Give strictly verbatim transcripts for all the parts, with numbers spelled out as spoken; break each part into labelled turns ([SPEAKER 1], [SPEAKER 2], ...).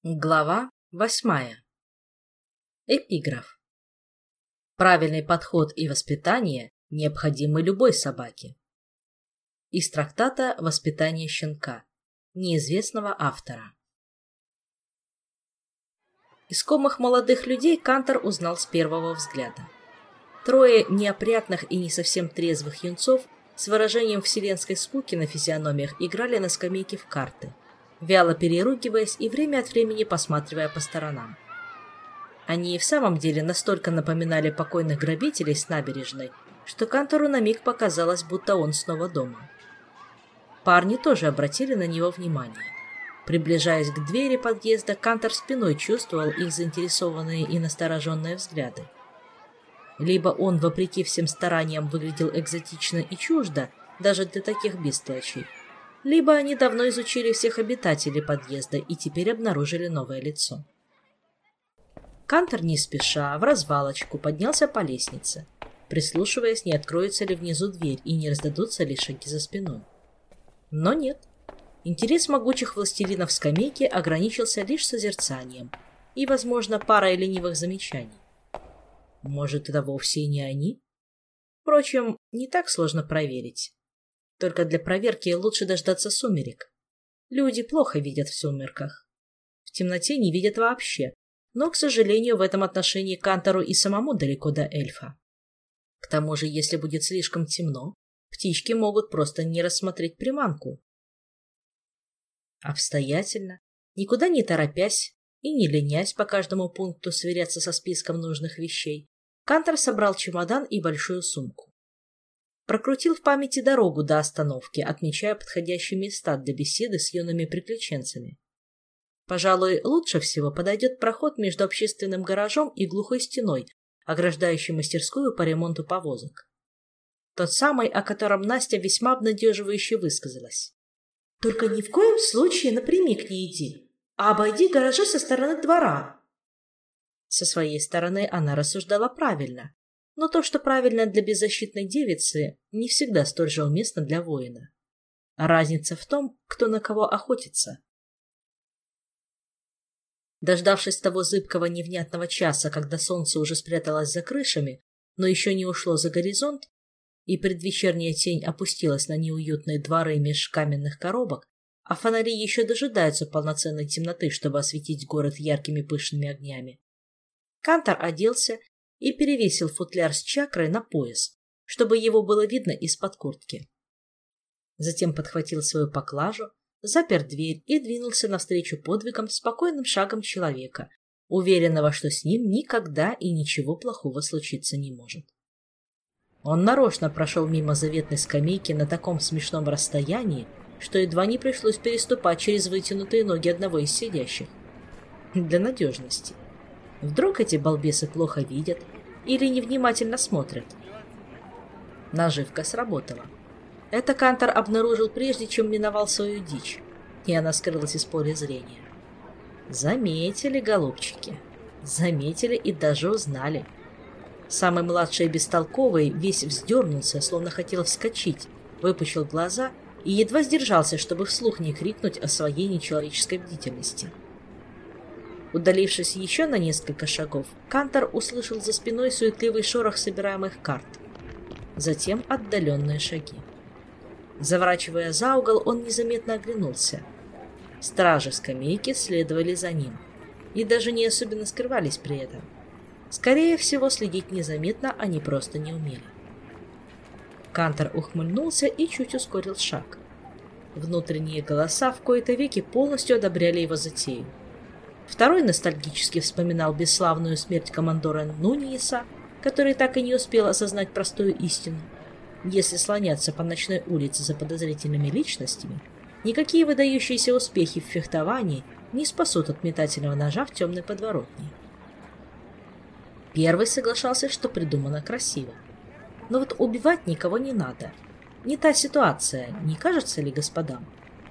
[SPEAKER 1] Глава восьмая. Эпиграф. Правильный подход и воспитание необходимы любой собаке. Из трактата «Воспитание щенка» неизвестного автора. Искомых молодых людей Кантор узнал с первого взгляда. Трое неопрятных и не совсем трезвых юнцов с выражением вселенской скуки на физиономиях играли на скамейке в карты, вяло переругиваясь и время от времени посматривая по сторонам. Они и в самом деле настолько напоминали покойных грабителей с набережной, что Кантору на миг показалось, будто он снова дома. Парни тоже обратили на него внимание. Приближаясь к двери подъезда, Кантор спиной чувствовал их заинтересованные и настороженные взгляды. Либо он, вопреки всем стараниям, выглядел экзотично и чуждо, даже для таких бестолочей, либо они давно изучили всех обитателей подъезда и теперь обнаружили новое лицо. Кантор не спеша, в развалочку, поднялся по лестнице, прислушиваясь, не откроется ли внизу дверь и не раздадутся ли шаги за спиной. Но нет. Интерес могучих властелинов скамейки ограничился лишь созерцанием и, возможно, парой ленивых замечаний. Может, это вовсе и не они? Впрочем, не так сложно проверить. Только для проверки лучше дождаться сумерек. Люди плохо видят в сумерках. В темноте не видят вообще, но, к сожалению, в этом отношении Кантору и самому далеко до эльфа. К тому же, если будет слишком темно, птички могут просто не рассмотреть приманку. Обстоятельно, никуда не торопясь и не ленясь по каждому пункту сверяться со списком нужных вещей, Кантор собрал чемодан и большую сумку. Прокрутил в памяти дорогу до остановки, отмечая подходящие места для беседы с юными приключенцами. Пожалуй, лучше всего подойдет проход между общественным гаражом и глухой стеной, ограждающей мастерскую по ремонту повозок. Тот самый, о котором Настя весьма обнадеживающе высказалась. «Только ни в коем случае напрямик не иди, а обойди гаражи со стороны двора». Со своей стороны она рассуждала правильно. Но то, что правильно для беззащитной девицы, не всегда столь же уместно для воина. Разница в том, кто на кого охотится. Дождавшись того зыбкого невнятного часа, когда солнце уже спряталось за крышами, но еще не ушло за горизонт, и предвечерняя тень опустилась на неуютные дворы меж каменных коробок, а фонари еще дожидаются полноценной темноты, чтобы осветить город яркими пышными огнями, Кантор оделся и перевесил футляр с чакрой на пояс, чтобы его было видно из-под куртки. Затем подхватил свою поклажу, запер дверь и двинулся навстречу подвигам спокойным шагом человека, уверенного, что с ним никогда и ничего плохого случиться не может. Он нарочно прошел мимо заветной скамейки на таком смешном расстоянии, что едва не пришлось переступать через вытянутые ноги одного из сидящих. Для надежности. Вдруг эти балбесы плохо видят или невнимательно смотрят. Наживка сработала. Это Кантор обнаружил прежде, чем миновал свою дичь, и она скрылась из поля зрения. Заметили, голубчики. Заметили и даже узнали. Самый младший и бестолковый весь вздернулся, словно хотел вскочить, выпучил глаза и едва сдержался, чтобы вслух не крикнуть о своей нечеловеческой бдительности. Удалившись еще на несколько шагов, Кантор услышал за спиной суетливый шорох собираемых карт. Затем отдаленные шаги. Заворачивая за угол, он незаметно оглянулся. Стражи скамейки следовали за ним и даже не особенно скрывались при этом. Скорее всего, следить незаметно они просто не умели. Кантор ухмыльнулся и чуть ускорил шаг. Внутренние голоса в кои-то веки полностью одобряли его затею. Второй ностальгически вспоминал бесславную смерть командора Нуниеса, который так и не успел осознать простую истину. Если слоняться по ночной улице за подозрительными личностями, никакие выдающиеся успехи в фехтовании не спасут от метательного ножа в темной подворотне. Первый соглашался, что придумано красиво. Но вот убивать никого не надо. Не та ситуация, не кажется ли господам?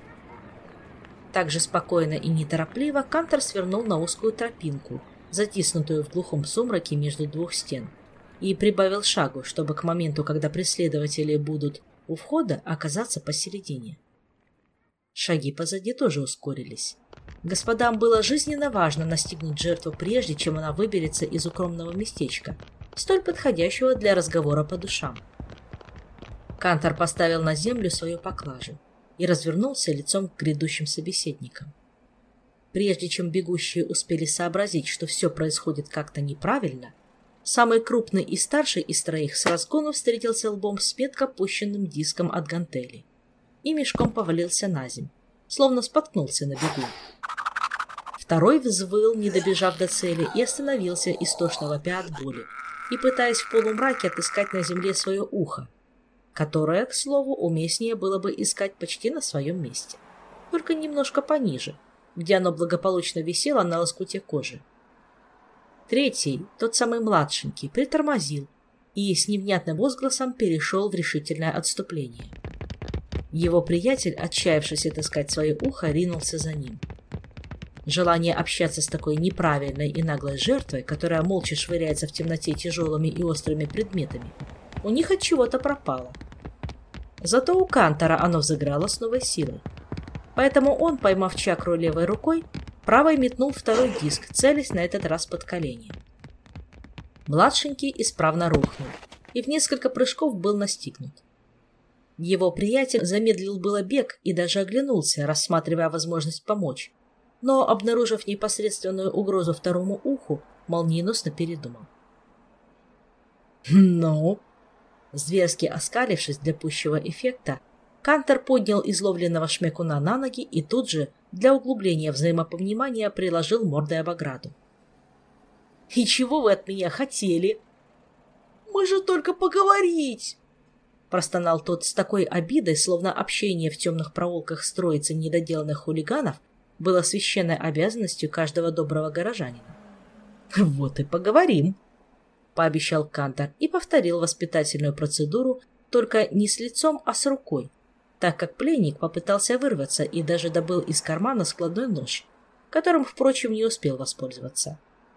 [SPEAKER 1] Так же спокойно и неторопливо Кантор свернул на узкую тропинку, затиснутую в глухом сумраке между двух стен, и прибавил шагу, чтобы к моменту, когда преследователи будут у входа, оказаться посередине. Шаги позади тоже ускорились. Господам было жизненно важно настигнуть жертву, прежде чем она выберется из укромного местечка, столь подходящего для разговора по душам. Кантор поставил на землю свою поклажу и развернулся лицом к грядущим собеседникам. Прежде чем бегущие успели сообразить, что все происходит как-то неправильно, самый крупный и старший из троих с разгону встретился лбом с метко пущенным диском от гантели и мешком повалился на земь, словно споткнулся на бегу. Второй взвыл, не добежав до цели, и остановился, истошно вопя от боли, и пытаясь в полумраке отыскать на земле свое ухо, которое, к слову, уместнее было бы искать почти на своем месте, только немножко пониже, где оно благополучно висело на лоскуте кожи. Третий, тот самый младшенький, притормозил и с невнятным возгласом перешел в решительное отступление. Его приятель, отчаявшись отыскать свое ухо, ринулся за ним. Желание общаться с такой неправильной и наглой жертвой, которая молча швыряется в темноте тяжелыми и острыми предметами, у них от чего-то пропало. Зато у Кантора оно взыграло с новой силой. Поэтому он, поймав чакру левой рукой, правой метнул второй диск, целясь на этот раз под колени. Младшенький исправно рухнул и в несколько прыжков был настигнут. Его приятель замедлил было бег и даже оглянулся, рассматривая возможность помочь, но, обнаружив непосредственную угрозу второму уху, молниеносно передумал. «Ну?» Зверски оскалившись для пущего эффекта, Кантор поднял изловленного шмякуна на ноги и тут же, для углубления взаимопонимания, приложил мордой об ограду. «И чего вы от меня хотели?» «Мы же только поговорить!» Простонал тот с такой обидой, словно общение в темных проулках с троицей недоделанных хулиганов было священной обязанностью каждого доброго горожанина. «Вот и поговорим», — пообещал Кантор и повторил воспитательную процедуру, только не с лицом, а с рукой, так как пленник попытался вырваться и даже добыл из кармана складной нож, которым, впрочем, не успел воспользоваться.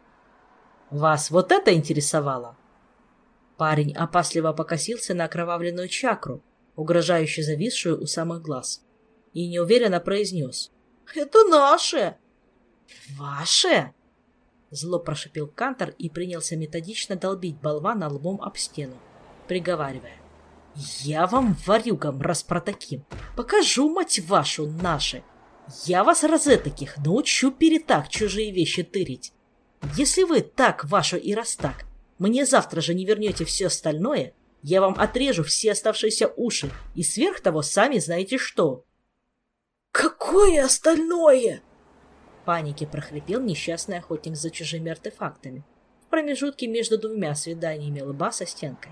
[SPEAKER 1] «Вас вот это интересовало?» Парень опасливо покосился на окровавленную чакру, угрожающе зависшую у самых глаз, и неуверенно произнес: «Это наше!» «Ваше?» Зло прошипел Кантор и принялся методично долбить болвана лбом об стену, приговаривая: «Я вам, ворюгам, раз про таким, покажу, мать вашу, наши! Я вас, розетоких, научу перетак чужие вещи тырить! Если вы так, вашу и раз так, мне завтра же не вернете все остальное, я вам отрежу все оставшиеся уши, и сверх того сами знаете что!» «Какое остальное?» В панике прохрипел несчастный охотник за чужими артефактами в промежутке между двумя свиданиями лба со стенкой.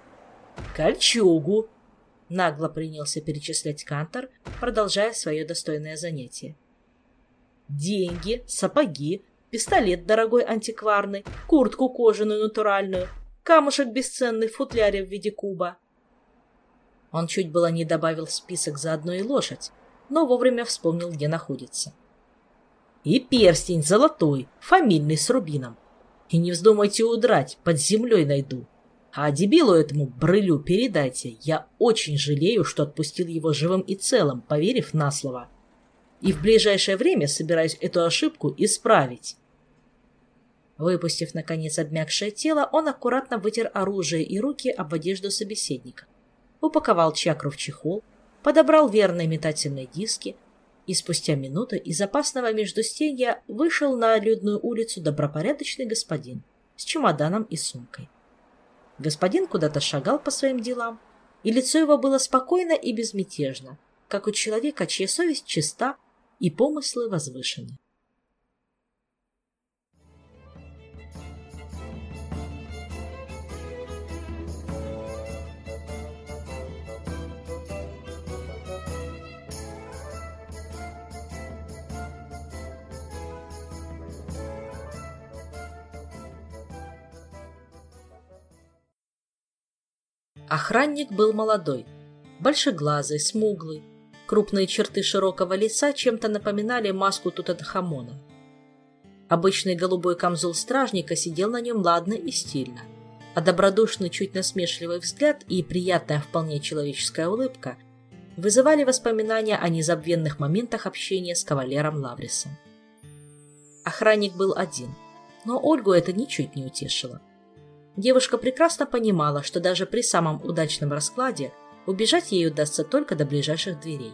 [SPEAKER 1] «Кольчугу!» — нагло принялся перечислять Кантор, продолжая свое достойное занятие. «Деньги, сапоги, пистолет дорогой антикварный, куртку кожаную натуральную, камушек бесценный в футляре в виде куба». Он чуть было не добавил в список заодно и лошадь, но вовремя вспомнил, где находится. «И перстень золотой, фамильный, с рубином. И не вздумайте удрать, под землей найду. А дебилу этому брылю передайте, я очень жалею, что отпустил его живым и целым, поверив на слово. И в ближайшее время собираюсь эту ошибку исправить». Выпустив, наконец, обмякшее тело, он аккуратно вытер оружие и руки об одежду собеседника, упаковал чакру в чехол, подобрал верные метательные диски, и спустя минуту из опасного междустенья вышел на людную улицу добропорядочный господин с чемоданом и сумкой. Господин куда-то шагал по своим делам, и лицо его было спокойно и безмятежно, как у человека, чья совесть чиста и помыслы возвышены. Охранник был молодой, большеглазый, смуглый. Крупные черты широкого лица чем-то напоминали маску Тутанхамона. Обычный голубой камзол стражника сидел на нем ладно и стильно, а добродушный, чуть насмешливый взгляд и приятная вполне человеческая улыбка вызывали воспоминания о незабвенных моментах общения с кавалером Лаврисом. Охранник был один, но Ольгу это ничуть не утешило. Девушка прекрасно понимала, что даже при самом удачном раскладе убежать ей удастся только до ближайших дверей.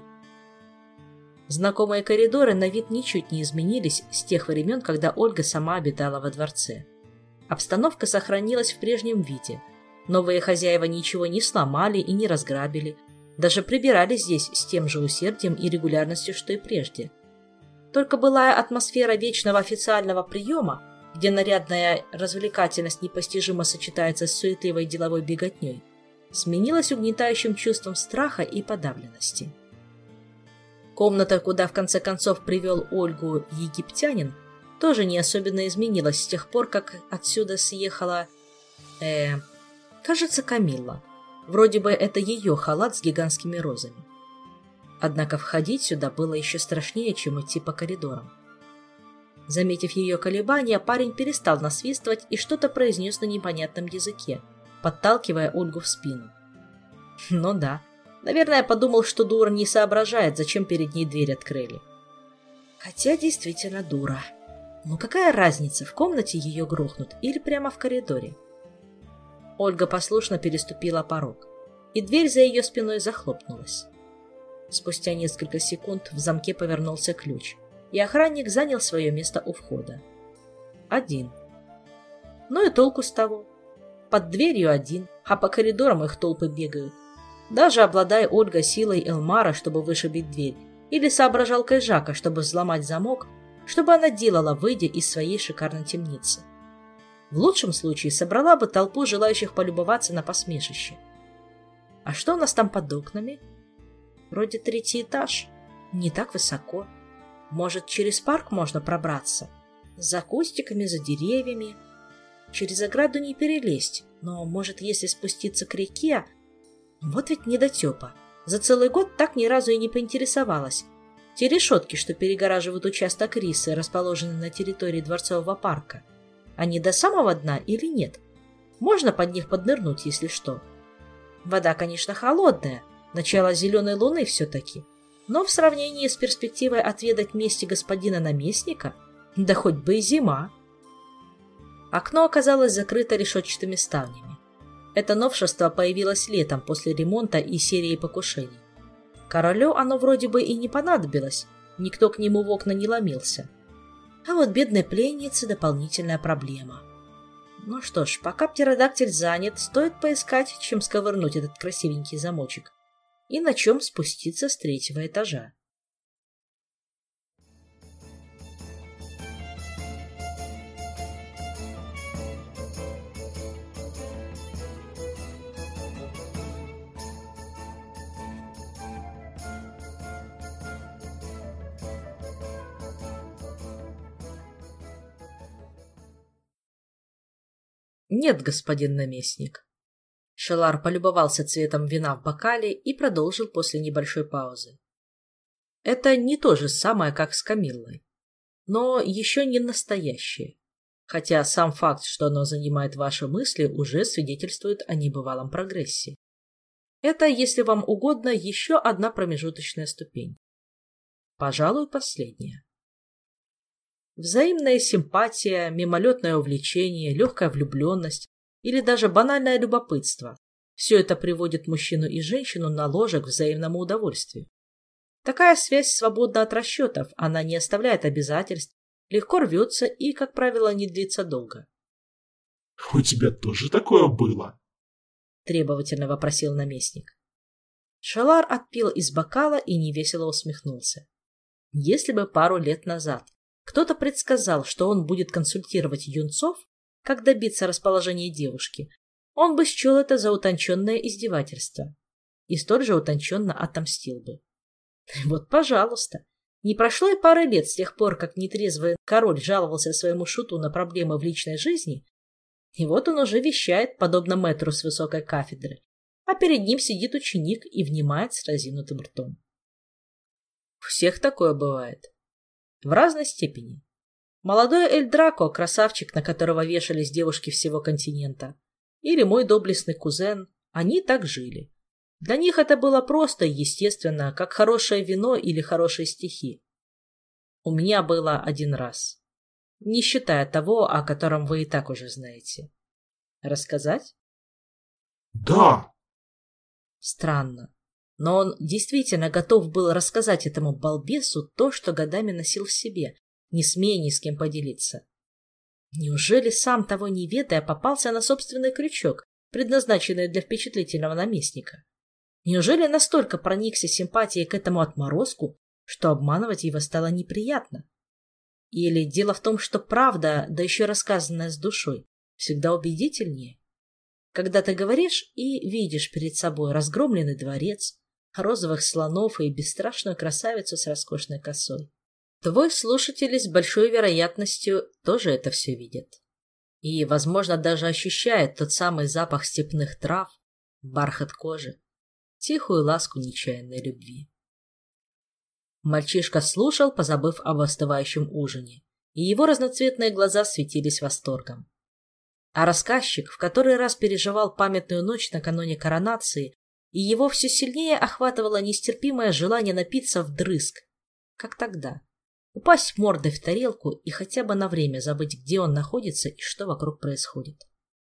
[SPEAKER 1] Знакомые коридоры на вид ничуть не изменились с тех времен, когда Ольга сама обитала во дворце. Обстановка сохранилась в прежнем виде. Новые хозяева ничего не сломали и не разграбили, даже прибирали здесь с тем же усердием и регулярностью, что и прежде. Только былая атмосфера вечного официального приема, где нарядная развлекательность непостижимо сочетается с суетливой деловой беготней, сменилась угнетающим чувством страха и подавленности. Комната, куда в конце концов привел Ольгу египтянин, тоже не особенно изменилась с тех пор, как отсюда съехала... Э, кажется, Камилла. Вроде бы это ее халат с гигантскими розами. Однако входить сюда было еще страшнее, чем идти по коридорам. Заметив ее колебания, парень перестал насвистывать и что-то произнес на непонятном языке, подталкивая Ольгу в спину. Ну да, наверное, подумал, что дура не соображает, зачем перед ней дверь открыли. Хотя действительно дура. Но какая разница, в комнате ее грохнут или прямо в коридоре? Ольга послушно переступила порог, и дверь за ее спиной захлопнулась. Спустя несколько секунд в замке повернулся ключ, и охранник занял свое место у входа. Один. Ну и толку с того. Под дверью один, а по коридорам их толпы бегают. Даже обладая Ольга силой Элмара, чтобы вышибить дверь, или соображалкой Жака, чтобы взломать замок, чтобы она делала, выйдя из своей шикарной темницы. В лучшем случае собрала бы толпу желающих полюбоваться на посмешище. А что у нас там под окнами? Вроде третий этаж. Не так высоко. Может, через парк можно пробраться? За кустиками, за деревьями. Через ограду не перелезть, но, может, если спуститься к реке... Вот ведь недотепа. За целый год так ни разу и не поинтересовалась. Те решетки, что перегораживают участок рисы, расположены на территории Дворцового парка, они до самого дна или нет? Можно под них поднырнуть, если что. Вода, конечно, холодная, начало зеленой луны все-таки, но в сравнении с перспективой отведать мести господина наместника, да хоть бы и зима. Окно оказалось закрыто решетчатыми ставнями. Это новшество появилось летом после ремонта и серии покушений. Королю оно вроде бы и не понадобилось, никто к нему в окна не ломился. А вот бедной пленнице дополнительная проблема. Ну что ж, пока птеродактиль занят, стоит поискать, чем сковырнуть этот красивенький замочек и на чем спуститься с третьего этажа. «Нет, господин наместник». Шелар полюбовался цветом вина в бокале и продолжил после небольшой паузы. «Это не то же самое, как с Камиллой, но еще не настоящее, хотя сам факт, что оно занимает ваши мысли, уже свидетельствует о небывалом прогрессе. Это, если вам угодно, еще одна промежуточная ступень. Пожалуй, последняя. Взаимная симпатия, мимолетное увлечение, легкая влюбленность или даже банальное любопытство – все это приводит мужчину и женщину на ложе к взаимному удовольствию. Такая связь свободна от расчетов, она не оставляет обязательств, легко рвется и, как правило, не длится долго.
[SPEAKER 2] — У тебя тоже такое было?
[SPEAKER 1] — требовательно вопросил наместник. Шелар отпил из бокала и невесело усмехнулся. Если бы пару лет назад кто-то предсказал, что он будет консультировать юнцов, как добиться расположения девушки, он бы счел это за утонченное издевательство и столь же утонченно отомстил бы. Вот, пожалуйста, не прошло и пары лет с тех пор, как нетрезвый король жаловался своему шуту на проблемы в личной жизни, и вот он уже вещает, подобно мэтру с высокой кафедры, а перед ним сидит ученик и внимает с разинутым ртом. У всех такое бывает. В разной степени. Молодой Эль Драко, красавчик, на которого вешались девушки всего континента, или мой доблестный кузен, они так жили. Для них это было просто и естественно, как хорошее вино или хорошие стихи. У меня было один раз. Не считая того, о котором вы и так уже знаете. Рассказать?
[SPEAKER 2] Да.
[SPEAKER 1] Странно. Но он действительно готов был рассказать этому балбесу то, что годами носил в себе, не смея ни с кем поделиться. Неужели сам того не ведая попался на собственный крючок, предназначенный для впечатлительного наместника? Неужели настолько проникся симпатией к этому отморозку, что обманывать его стало неприятно? Или дело в том, что правда, да еще рассказанная с душой, всегда убедительнее? Когда ты говоришь и видишь перед собой разгромленный дворец, розовых слонов и бесстрашную красавицу с роскошной косой, твой слушатель с большой вероятностью тоже это все видит. И, возможно, даже ощущает тот самый запах степных трав, бархат кожи, тихую ласку нечаянной любви. Мальчишка слушал, позабыв об остывающем ужине, и его разноцветные глаза светились восторгом. А рассказчик в который раз переживал памятную ночь накануне коронации, и его все сильнее охватывало нестерпимое желание напиться вдрызг, как тогда, упасть мордой в тарелку и хотя бы на время забыть, где он находится и что вокруг происходит.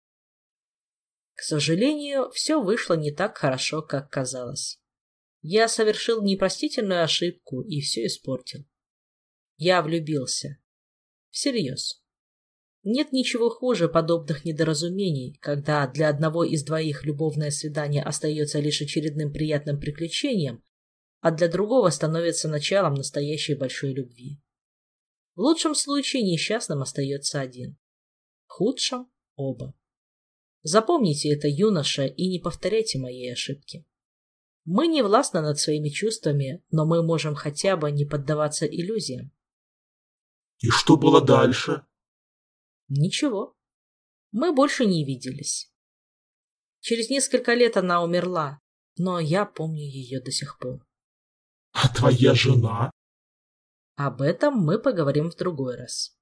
[SPEAKER 1] К сожалению, все вышло не так хорошо, как казалось. Я совершил непростительную ошибку и все испортил. Я влюбился. Всерьез. Нет ничего хуже подобных недоразумений, когда для одного из двоих любовное свидание остается лишь очередным приятным приключением, а для другого становится началом настоящей большой любви. В лучшем случае несчастным остается один. В худшем – оба. Запомните это, юноша, и не повторяйте моей ошибки. Мы не властны над своими чувствами, но мы можем хотя бы не поддаваться иллюзиям.
[SPEAKER 2] И что было дальше?
[SPEAKER 1] Ничего. Мы больше не виделись. Через несколько лет она умерла, но я помню ее до сих пор.
[SPEAKER 2] А твоя жена?
[SPEAKER 1] Об этом мы поговорим в другой раз.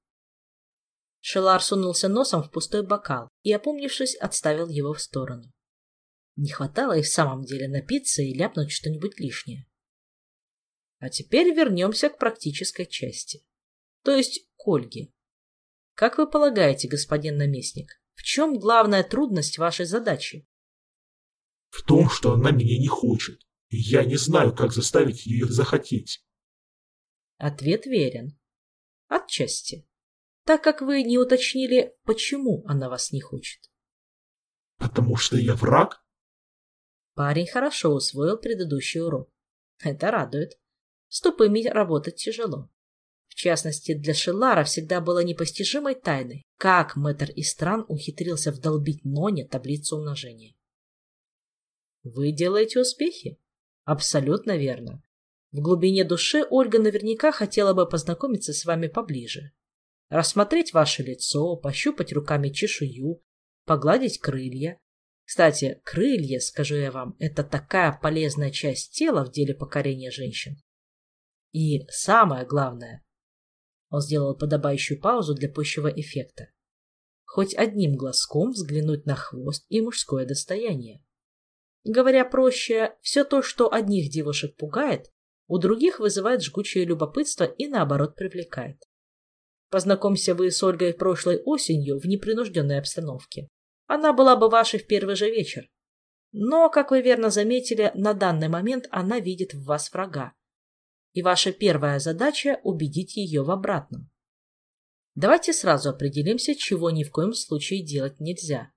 [SPEAKER 1] Шелар сунулся носом в пустой бокал и, опомнившись, отставил его в сторону. Не хватало и в самом деле напиться и ляпнуть что-нибудь лишнее. А теперь вернемся к практической части. То есть к Ольге. Как вы полагаете, господин наместник, в чем главная трудность вашей задачи?
[SPEAKER 2] В том, что она меня не хочет, и я не знаю, как заставить ее захотеть.
[SPEAKER 1] Ответ верен. Отчасти. Так как вы не уточнили, почему она вас не хочет.
[SPEAKER 2] Потому что я враг?
[SPEAKER 1] Парень хорошо усвоил предыдущий урок. Это радует. С тупыми работать тяжело. В частности, для Шелара всегда было непостижимой тайной, как мэтр Истран ухитрился вдолбить Ноне таблицу умножения. Вы делаете успехи? Абсолютно верно. В глубине души Ольга наверняка хотела бы познакомиться с вами поближе. Рассмотреть ваше лицо, пощупать руками чешую, погладить крылья. Кстати, крылья, скажу я вам, это такая полезная часть тела в деле покорения женщин. И самое главное, он сделал подобающую паузу для пущего эффекта, хоть одним глазком взглянуть на хвост и мужское достояние. Говоря проще, все то, что одних девушек пугает, у других вызывает жгучее любопытство и наоборот привлекает. Познакомься вы с Ольгой прошлой осенью в непринужденной обстановке. Она была бы вашей в первый же вечер. Но, как вы верно заметили, на данный момент она видит в вас врага. И ваша первая задача – убедить ее в обратном. Давайте сразу определимся, чего ни в коем случае делать нельзя.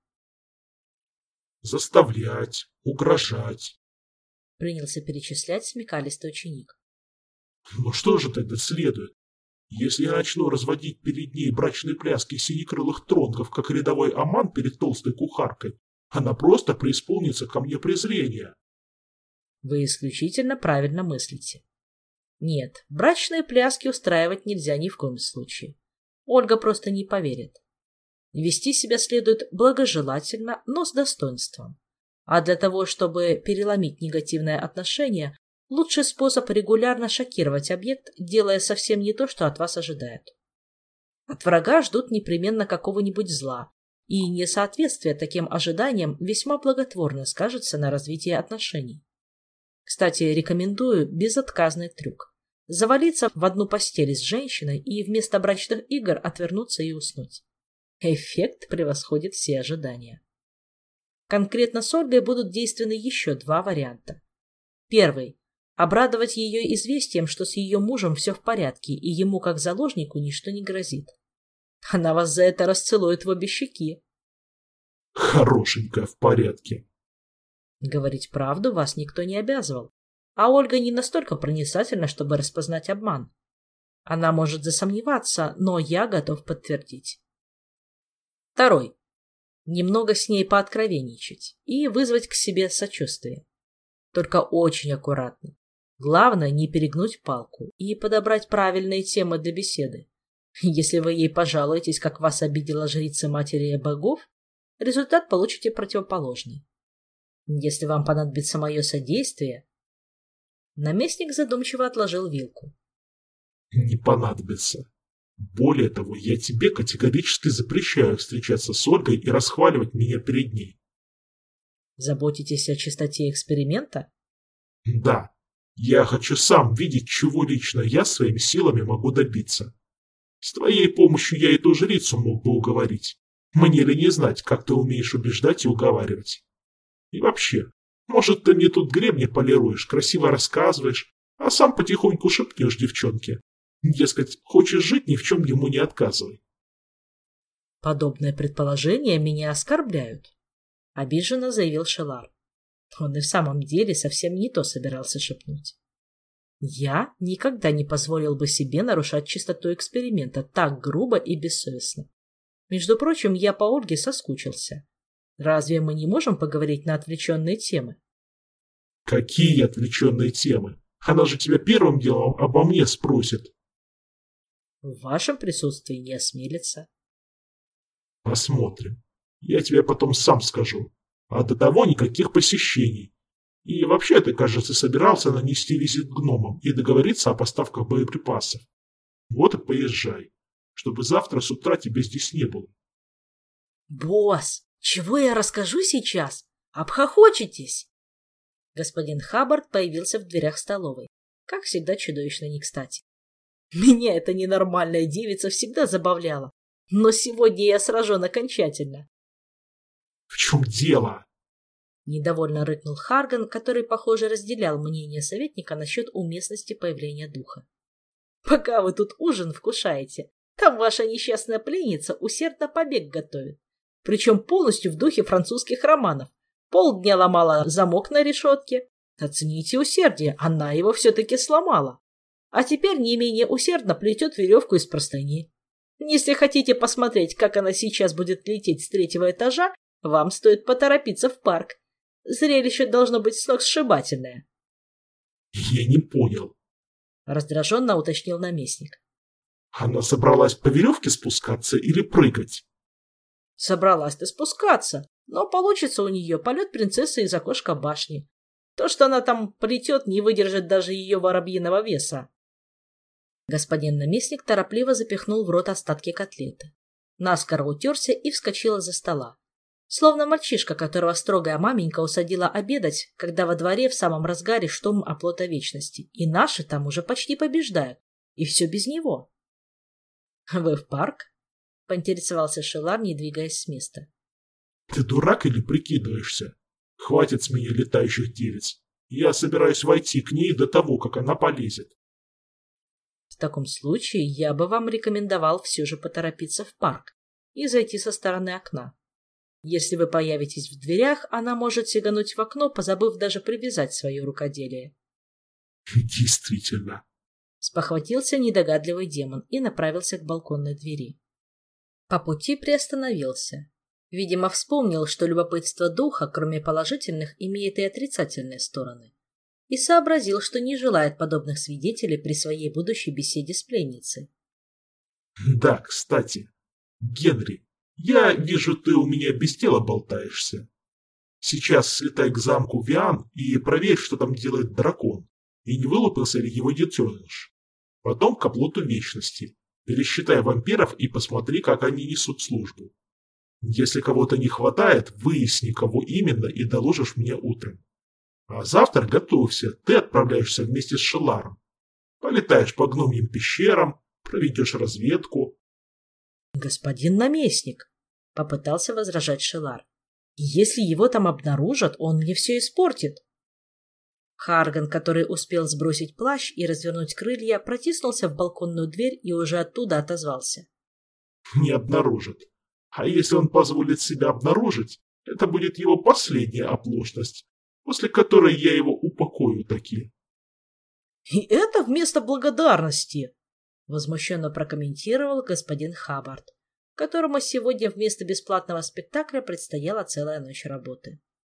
[SPEAKER 2] Заставлять, угрожать.
[SPEAKER 1] Принялся перечислять смекалистый ученик.
[SPEAKER 2] Но что же тогда следует? Если я начну разводить перед ней брачные пляски синекрылых тронгов, как рядовой аман перед толстой кухаркой, она просто преисполнится ко мне презрения.
[SPEAKER 1] Вы исключительно правильно мыслите. Нет, брачные пляски устраивать нельзя ни в коем случае. Ольга просто не поверит. Вести себя следует благожелательно, но с достоинством. А для того, чтобы переломить негативное отношение, лучший способ регулярно шокировать объект, делая совсем не то, что от вас ожидают. От врага ждут непременно какого-нибудь зла, и несоответствие таким ожиданиям весьма благотворно скажется на развитии отношений. Кстати, рекомендую безотказный трюк. завалиться в одну постель с женщиной и вместо брачных игр отвернуться и уснуть. Эффект превосходит все ожидания. Конкретно с Ольгой будут действенны еще два варианта. Первый – обрадовать ее известием, что с ее мужем все в порядке, и ему, как заложнику, ничто не грозит. Она вас за это расцелует в обе щеки.
[SPEAKER 2] Хорошенькая, в порядке.
[SPEAKER 1] Говорить правду вас никто не обязывал. А Ольга не настолько проницательна, чтобы распознать обман. Она может засомневаться, но я готов подтвердить. Второй. Немного с ней пооткровенничать и вызвать к себе сочувствие. Только очень аккуратно. Главное не перегнуть палку и подобрать правильные темы для беседы. Если вы ей пожалуетесь, как вас обидела жрица матери богов, результат получите противоположный. Если вам понадобится мое содействие... Наместник задумчиво отложил вилку.
[SPEAKER 2] Не понадобится. Более того, я тебе категорически запрещаю встречаться с Ольгой и расхваливать меня перед ней.
[SPEAKER 1] Заботитесь о чистоте эксперимента?
[SPEAKER 2] Да. Я хочу сам видеть, чего лично я своими силами могу добиться. С твоей помощью я и ту жрицу мог бы уговорить. Мне ли не знать, как ты умеешь убеждать и уговаривать? И вообще, может, ты мне тут гребни полируешь, красиво рассказываешь, а сам потихоньку шепнешь девчонке. Дескать, хочешь жить, ни в чем ему не отказывай.
[SPEAKER 1] Подобные предположения меня оскорбляют, — обиженно заявил Шелар. Он и в самом деле совсем не то собирался шепнуть. Я никогда не позволил бы себе нарушать чистоту эксперимента так грубо и бессовестно. Между прочим, я по Ольге соскучился. Разве мы не можем поговорить на отвлеченные темы?
[SPEAKER 2] Какие отвлеченные темы? Она же тебя первым делом обо мне спросит.
[SPEAKER 1] В вашем присутствии не осмелится.
[SPEAKER 2] Посмотрим. Я тебе потом сам скажу. А до того никаких посещений. И вообще ты, кажется, собирался нанести визит гномам и договориться о поставках боеприпасов. Вот и поезжай, чтобы завтра с утра тебя здесь не было.
[SPEAKER 1] Босс, чего я расскажу сейчас? Обхохочетесь? Господин Хаббард появился в дверях столовой, как всегда чудовищно не кстати. Меня эта ненормальная девица всегда забавляла, но сегодня я сражен окончательно.
[SPEAKER 2] — В чем дело?
[SPEAKER 1] — недовольно рыкнул Харган, который, похоже, разделял мнение советника насчет уместности появления духа. — Пока вы тут ужин вкушаете, там ваша несчастная пленница усердно побег готовит, причем полностью в духе французских романов. Полдня ломала замок на решетке. Оцените усердие, она его все-таки сломала. А теперь не менее усердно плетет веревку из простыни. Если хотите посмотреть, как она сейчас будет лететь с третьего этажа, вам стоит поторопиться в парк. Зрелище должно быть сногсшибательное.
[SPEAKER 2] — Я не понял.
[SPEAKER 1] — раздраженно уточнил наместник.
[SPEAKER 2] — Она собралась по веревке спускаться или прыгать?
[SPEAKER 1] — Собралась-то спускаться, но получится у нее полет принцессы из окошка башни. То, что она там плетет, не выдержит даже ее воробьиного веса. Господин наместник торопливо запихнул в рот остатки котлеты. Наскоро утерся и вскочил из-за стола. Словно мальчишка, которого строгая маменька усадила обедать, когда во дворе в самом разгаре штурм оплота вечности, и наши там уже почти побеждают, и все без него. — Вы в парк? — поинтересовался Шелар, не двигаясь с места.
[SPEAKER 2] — Ты дурак или прикидываешься? Хватит с меня летающих девиц. Я собираюсь войти к ней до того, как она полезет.
[SPEAKER 1] В таком случае я бы вам рекомендовал все же поторопиться в парк и зайти со стороны окна. Если вы появитесь в дверях, она может сигануть в окно, позабыв даже привязать свое рукоделие.
[SPEAKER 2] — Действительно.
[SPEAKER 1] Спохватился недогадливый демон и направился к балконной двери. По пути приостановился. Видимо, вспомнил, что любопытство духа, кроме положительных, имеет и отрицательные стороны. И сообразил, что не желает подобных свидетелей при своей будущей беседе с пленницей.
[SPEAKER 2] — Да, кстати, Генри, я вижу, ты у меня без тела болтаешься. Сейчас слетай к замку Виан и проверь, что там делает дракон, и не вылупился ли его детеныш. Потом к оплоту вечности. Пересчитай вампиров и посмотри, как они несут службу. Если кого-то не хватает, выясни, кого именно, и доложишь мне утром. А завтра готовься, ты отправляешься вместе с Шеларом. Полетаешь по гномьим пещерам, проведешь разведку.
[SPEAKER 1] Господин наместник, попытался возражать Шелар. Если его там обнаружат, он мне все испортит. Харган, который успел сбросить плащ и развернуть крылья, протиснулся в балконную дверь и уже оттуда отозвался.
[SPEAKER 2] Не обнаружат. А если он позволит себя обнаружить, это будет его последняя оплошность, после которой я его упокою таки.
[SPEAKER 1] И это вместо благодарности, возмущенно прокомментировал господин Хаббард, которому сегодня вместо бесплатного спектакля предстояла целая ночь работы.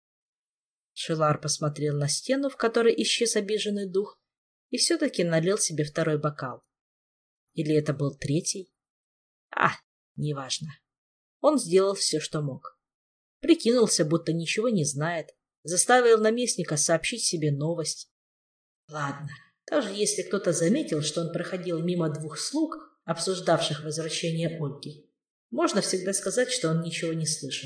[SPEAKER 1] Шелар посмотрел на стену, в которой исчез обиженный дух, и все-таки налил себе второй бокал. Или это был третий? А, неважно. Он сделал все, что мог. Прикинулся, будто ничего не знает, заставил наместника сообщить себе новость. Ладно, даже если кто-то заметил, что он проходил мимо двух слуг, обсуждавших возвращение Ольги, можно всегда сказать, что он ничего не слышал.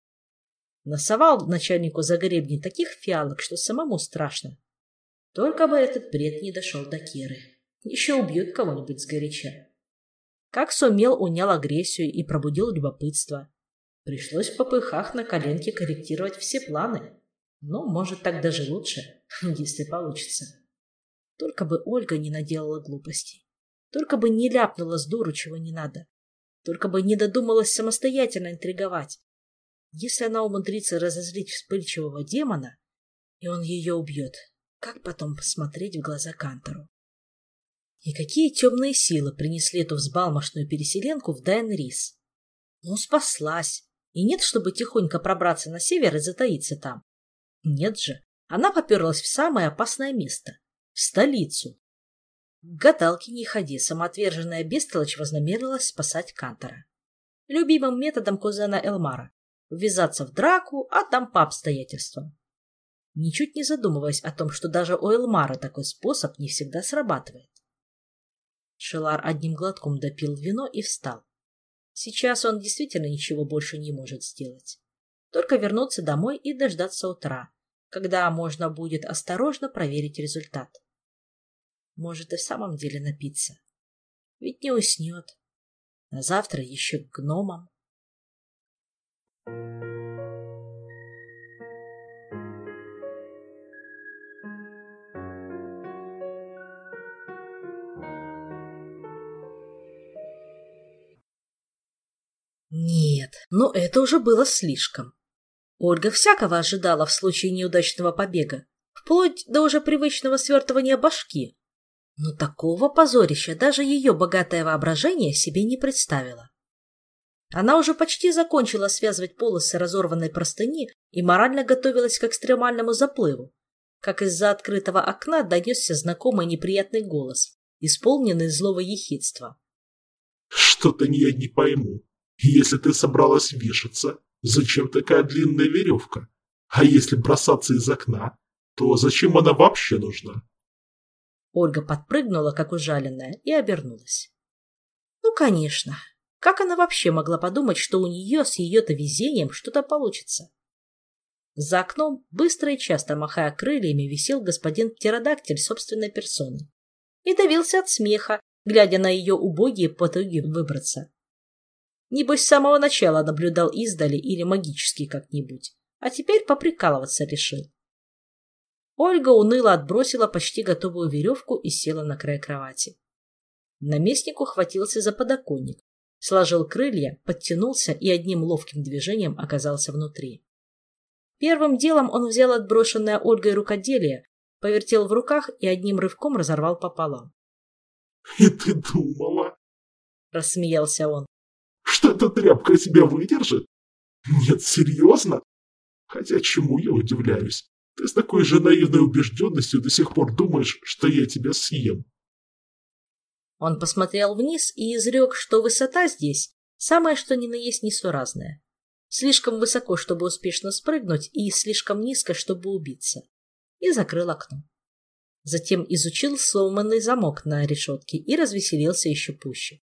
[SPEAKER 1] Насовал начальнику Загребни таких фиалок, что самому страшно. Только бы этот бред не дошел до Киры. Еще убьет кого-нибудь сгоряча. Как сумел, унял агрессию и пробудил любопытство. Пришлось в попыхах на коленке корректировать все планы. Но, может, так даже лучше, если получится. Только бы Ольга не наделала глупостей. Только бы не ляпнула с дуру, чего не надо. Только бы не додумалась самостоятельно интриговать. Если она умудрится разозлить вспыльчивого демона, и он ее убьет, как потом посмотреть в глаза Кантору? И какие темные силы принесли эту взбалмошную переселенку в Дайнрис? Ну, спаслась. И нет, чтобы тихонько пробраться на север и затаиться там. Нет же, она поперлась в самое опасное место — в столицу. К гадалке не ходи, самоотверженная бестолочь вознамерилась спасать Кантора. Любимым методом кузена Элмара — ввязаться в драку, а там по обстоятельствам. Ничуть не задумываясь о том, что даже у Элмара такой способ не всегда срабатывает. Шелар одним глотком допил вино и встал. Сейчас он действительно ничего больше не может сделать. Только вернуться домой и дождаться утра, когда можно будет осторожно проверить результат. Может и в самом деле напиться. Ведь не уснет. На завтра еще к гномам. Нет, но это уже было слишком. Ольга всякого ожидала в случае неудачного побега, вплоть до уже привычного свертывания башки. Но такого позорища даже ее богатое воображение себе не представило. Она уже почти закончила связывать полосы разорванной простыни и морально готовилась к экстремальному заплыву, как из-за открытого окна донесся знакомый неприятный голос, исполненный злого ехидства.
[SPEAKER 2] «Что-то я не пойму. Если ты собралась вешаться, зачем такая длинная веревка? А если бросаться из окна, то зачем она вообще нужна?»
[SPEAKER 1] Ольга подпрыгнула, как ужаленная, и обернулась. Ну, конечно. Как она вообще могла подумать, что у нее с ее-то везением что-то получится? За окном, быстро и часто махая крыльями, висел господин Птеродактиль собственной персоной и давился от смеха, глядя на ее убогие потуги выбраться. Небось, с самого начала наблюдал издали или магически как-нибудь, а теперь поприкалываться решил. Ольга уныло отбросила почти готовую веревку и села на край кровати. Наместник ухватился за подоконник, сложил крылья, подтянулся и одним ловким движением оказался внутри. Первым делом он взял отброшенное Ольгой рукоделие, повертел в руках и одним рывком разорвал пополам.
[SPEAKER 2] — И ты думала? —
[SPEAKER 1] рассмеялся он.
[SPEAKER 2] — Что эта тряпка тебя выдержит? Нет, серьезно? Хотя чему я удивляюсь? Ты с такой же наивной убежденностью до сих пор думаешь, что я тебя съем.
[SPEAKER 1] Он посмотрел вниз и изрек, что высота здесь самое что ни на есть несуразная. Слишком высоко, чтобы успешно спрыгнуть, и слишком низко, чтобы убиться. И закрыл окно. Затем изучил сломанный замок на решетке и развеселился еще пуще.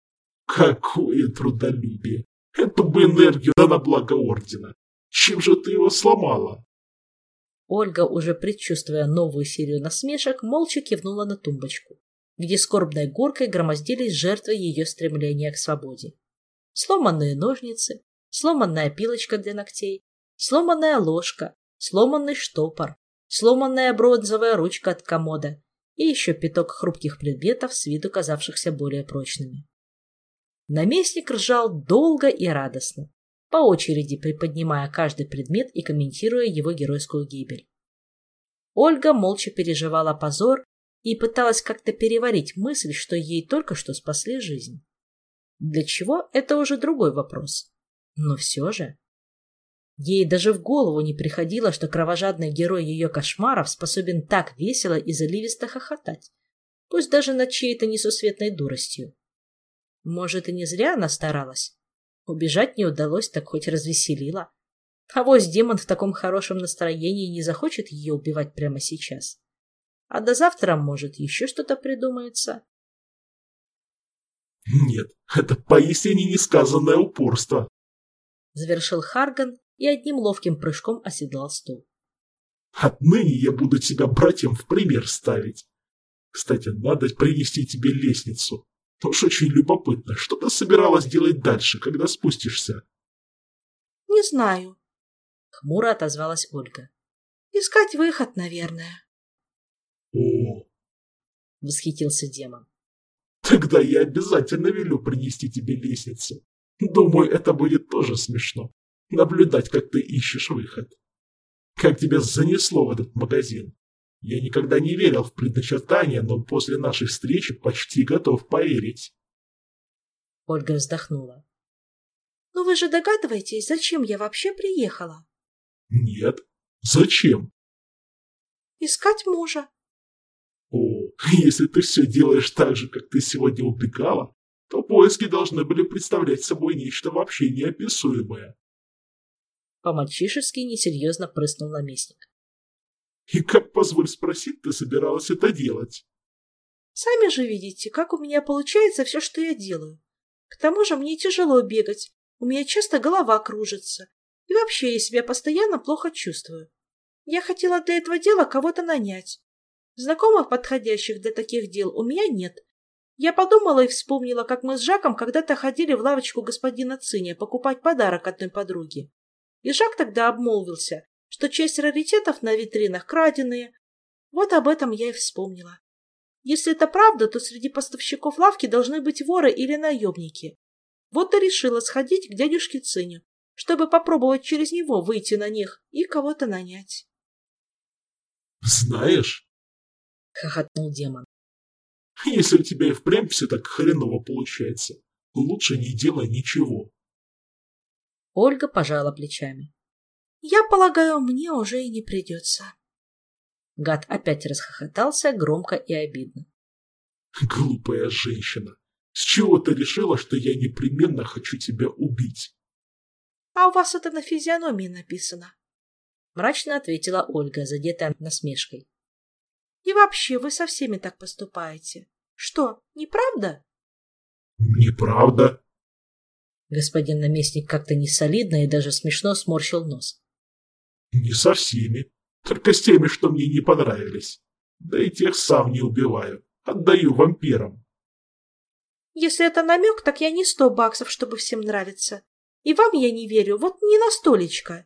[SPEAKER 2] Какое трудолюбие! Эту бы энергию да на благо ордена! Чем же ты его сломала?
[SPEAKER 1] Ольга, уже предчувствуя новую серию насмешек, молча кивнула на тумбочку. где скорбной горкой громоздились жертвы ее стремления к свободе. Сломанные ножницы, сломанная пилочка для ногтей, сломанная ложка, сломанный штопор, сломанная бронзовая ручка от комода и еще пяток хрупких предметов, с виду казавшихся более прочными. Наместник ржал долго и радостно, по очереди приподнимая каждый предмет и комментируя его геройскую гибель. Ольга молча переживала позор и пыталась как-то переварить мысль, что ей только что спасли жизнь. Для чего — это уже другой вопрос. Но все же... Ей даже в голову не приходило, что кровожадный герой ее кошмаров способен так весело и заливисто хохотать, пусть даже над чьей-то несусветной дуростью. Может, и не зря она старалась. Убежать не удалось, так хоть развеселила. Авось демон в таком хорошем настроении не захочет ее убивать прямо сейчас. А до завтра, может, еще что-то придумается.
[SPEAKER 2] Нет, это поистине несказанное упорство.
[SPEAKER 1] Завершил Харган и одним ловким прыжком оседлал стул.
[SPEAKER 2] Отныне я буду тебя братьям в пример ставить. Кстати, надо принести тебе лестницу. Уж очень любопытно, что ты собиралась делать дальше, когда спустишься?
[SPEAKER 3] Не знаю.
[SPEAKER 1] Хмуро отозвалась Ольга.
[SPEAKER 3] Искать выход, наверное.
[SPEAKER 2] О,
[SPEAKER 1] восхитился демон.
[SPEAKER 2] Тогда я обязательно велю принести тебе лестницу. Думаю, это будет тоже смешно. Наблюдать, как ты ищешь выход. Как тебя занесло в этот магазин? Я никогда не верил в предначертания, но после нашей встречи почти готов поверить.
[SPEAKER 1] Ольга вздохнула.
[SPEAKER 3] Ну вы же догадываетесь, зачем я вообще приехала?
[SPEAKER 2] Нет. Зачем?
[SPEAKER 3] Искать мужа.
[SPEAKER 2] О, если ты все делаешь так же, как ты сегодня убегала, то поиски должны были представлять собой нечто вообще неописуемое.
[SPEAKER 1] По-мальчишески несерьезно прыснул наместник.
[SPEAKER 2] И как, позволь спросить, ты собиралась это делать?
[SPEAKER 3] Сами же видите, как у меня получается все, что я делаю. К тому же мне тяжело бегать, у меня часто голова кружится. И вообще я себя постоянно плохо чувствую. Я хотела для этого дела кого-то нанять. Знакомых, подходящих для таких дел, у меня нет. Я подумала и вспомнила, как мы с Жаком когда-то ходили в лавочку господина Циня покупать подарок одной подруге. И Жак тогда обмолвился, что часть раритетов на витринах краденые. Вот об этом я и вспомнила. Если это правда, то среди поставщиков лавки должны быть воры или наемники. Вот и решила сходить к дядюшке Циню, чтобы попробовать через него выйти на них и кого-то нанять.
[SPEAKER 2] Знаешь,
[SPEAKER 1] — хохотнул демон,
[SPEAKER 2] — если у тебя и впрямь все так хреново получается, лучше не делай ничего.
[SPEAKER 1] Ольга пожала плечами.
[SPEAKER 3] Я полагаю, мне уже и не придется.
[SPEAKER 1] Гад опять расхохотался громко и обидно.
[SPEAKER 2] Глупая женщина, с чего ты решила, что я непременно хочу тебя убить?
[SPEAKER 3] А у вас это на физиономии написано.
[SPEAKER 1] Мрачно ответила Ольга, задетая насмешкой.
[SPEAKER 3] И вообще, вы со всеми так поступаете. Что, неправда?
[SPEAKER 2] Неправда.
[SPEAKER 1] Господин наместник как-то несолидно и даже смешно сморщил нос.
[SPEAKER 2] Не со всеми, только с теми, что мне не понравились. Да и тех сам не убиваю, отдаю вампирам.
[SPEAKER 3] Если это намек, так я не сто баксов, чтобы всем нравиться. И вам я не верю, вот не на столечко.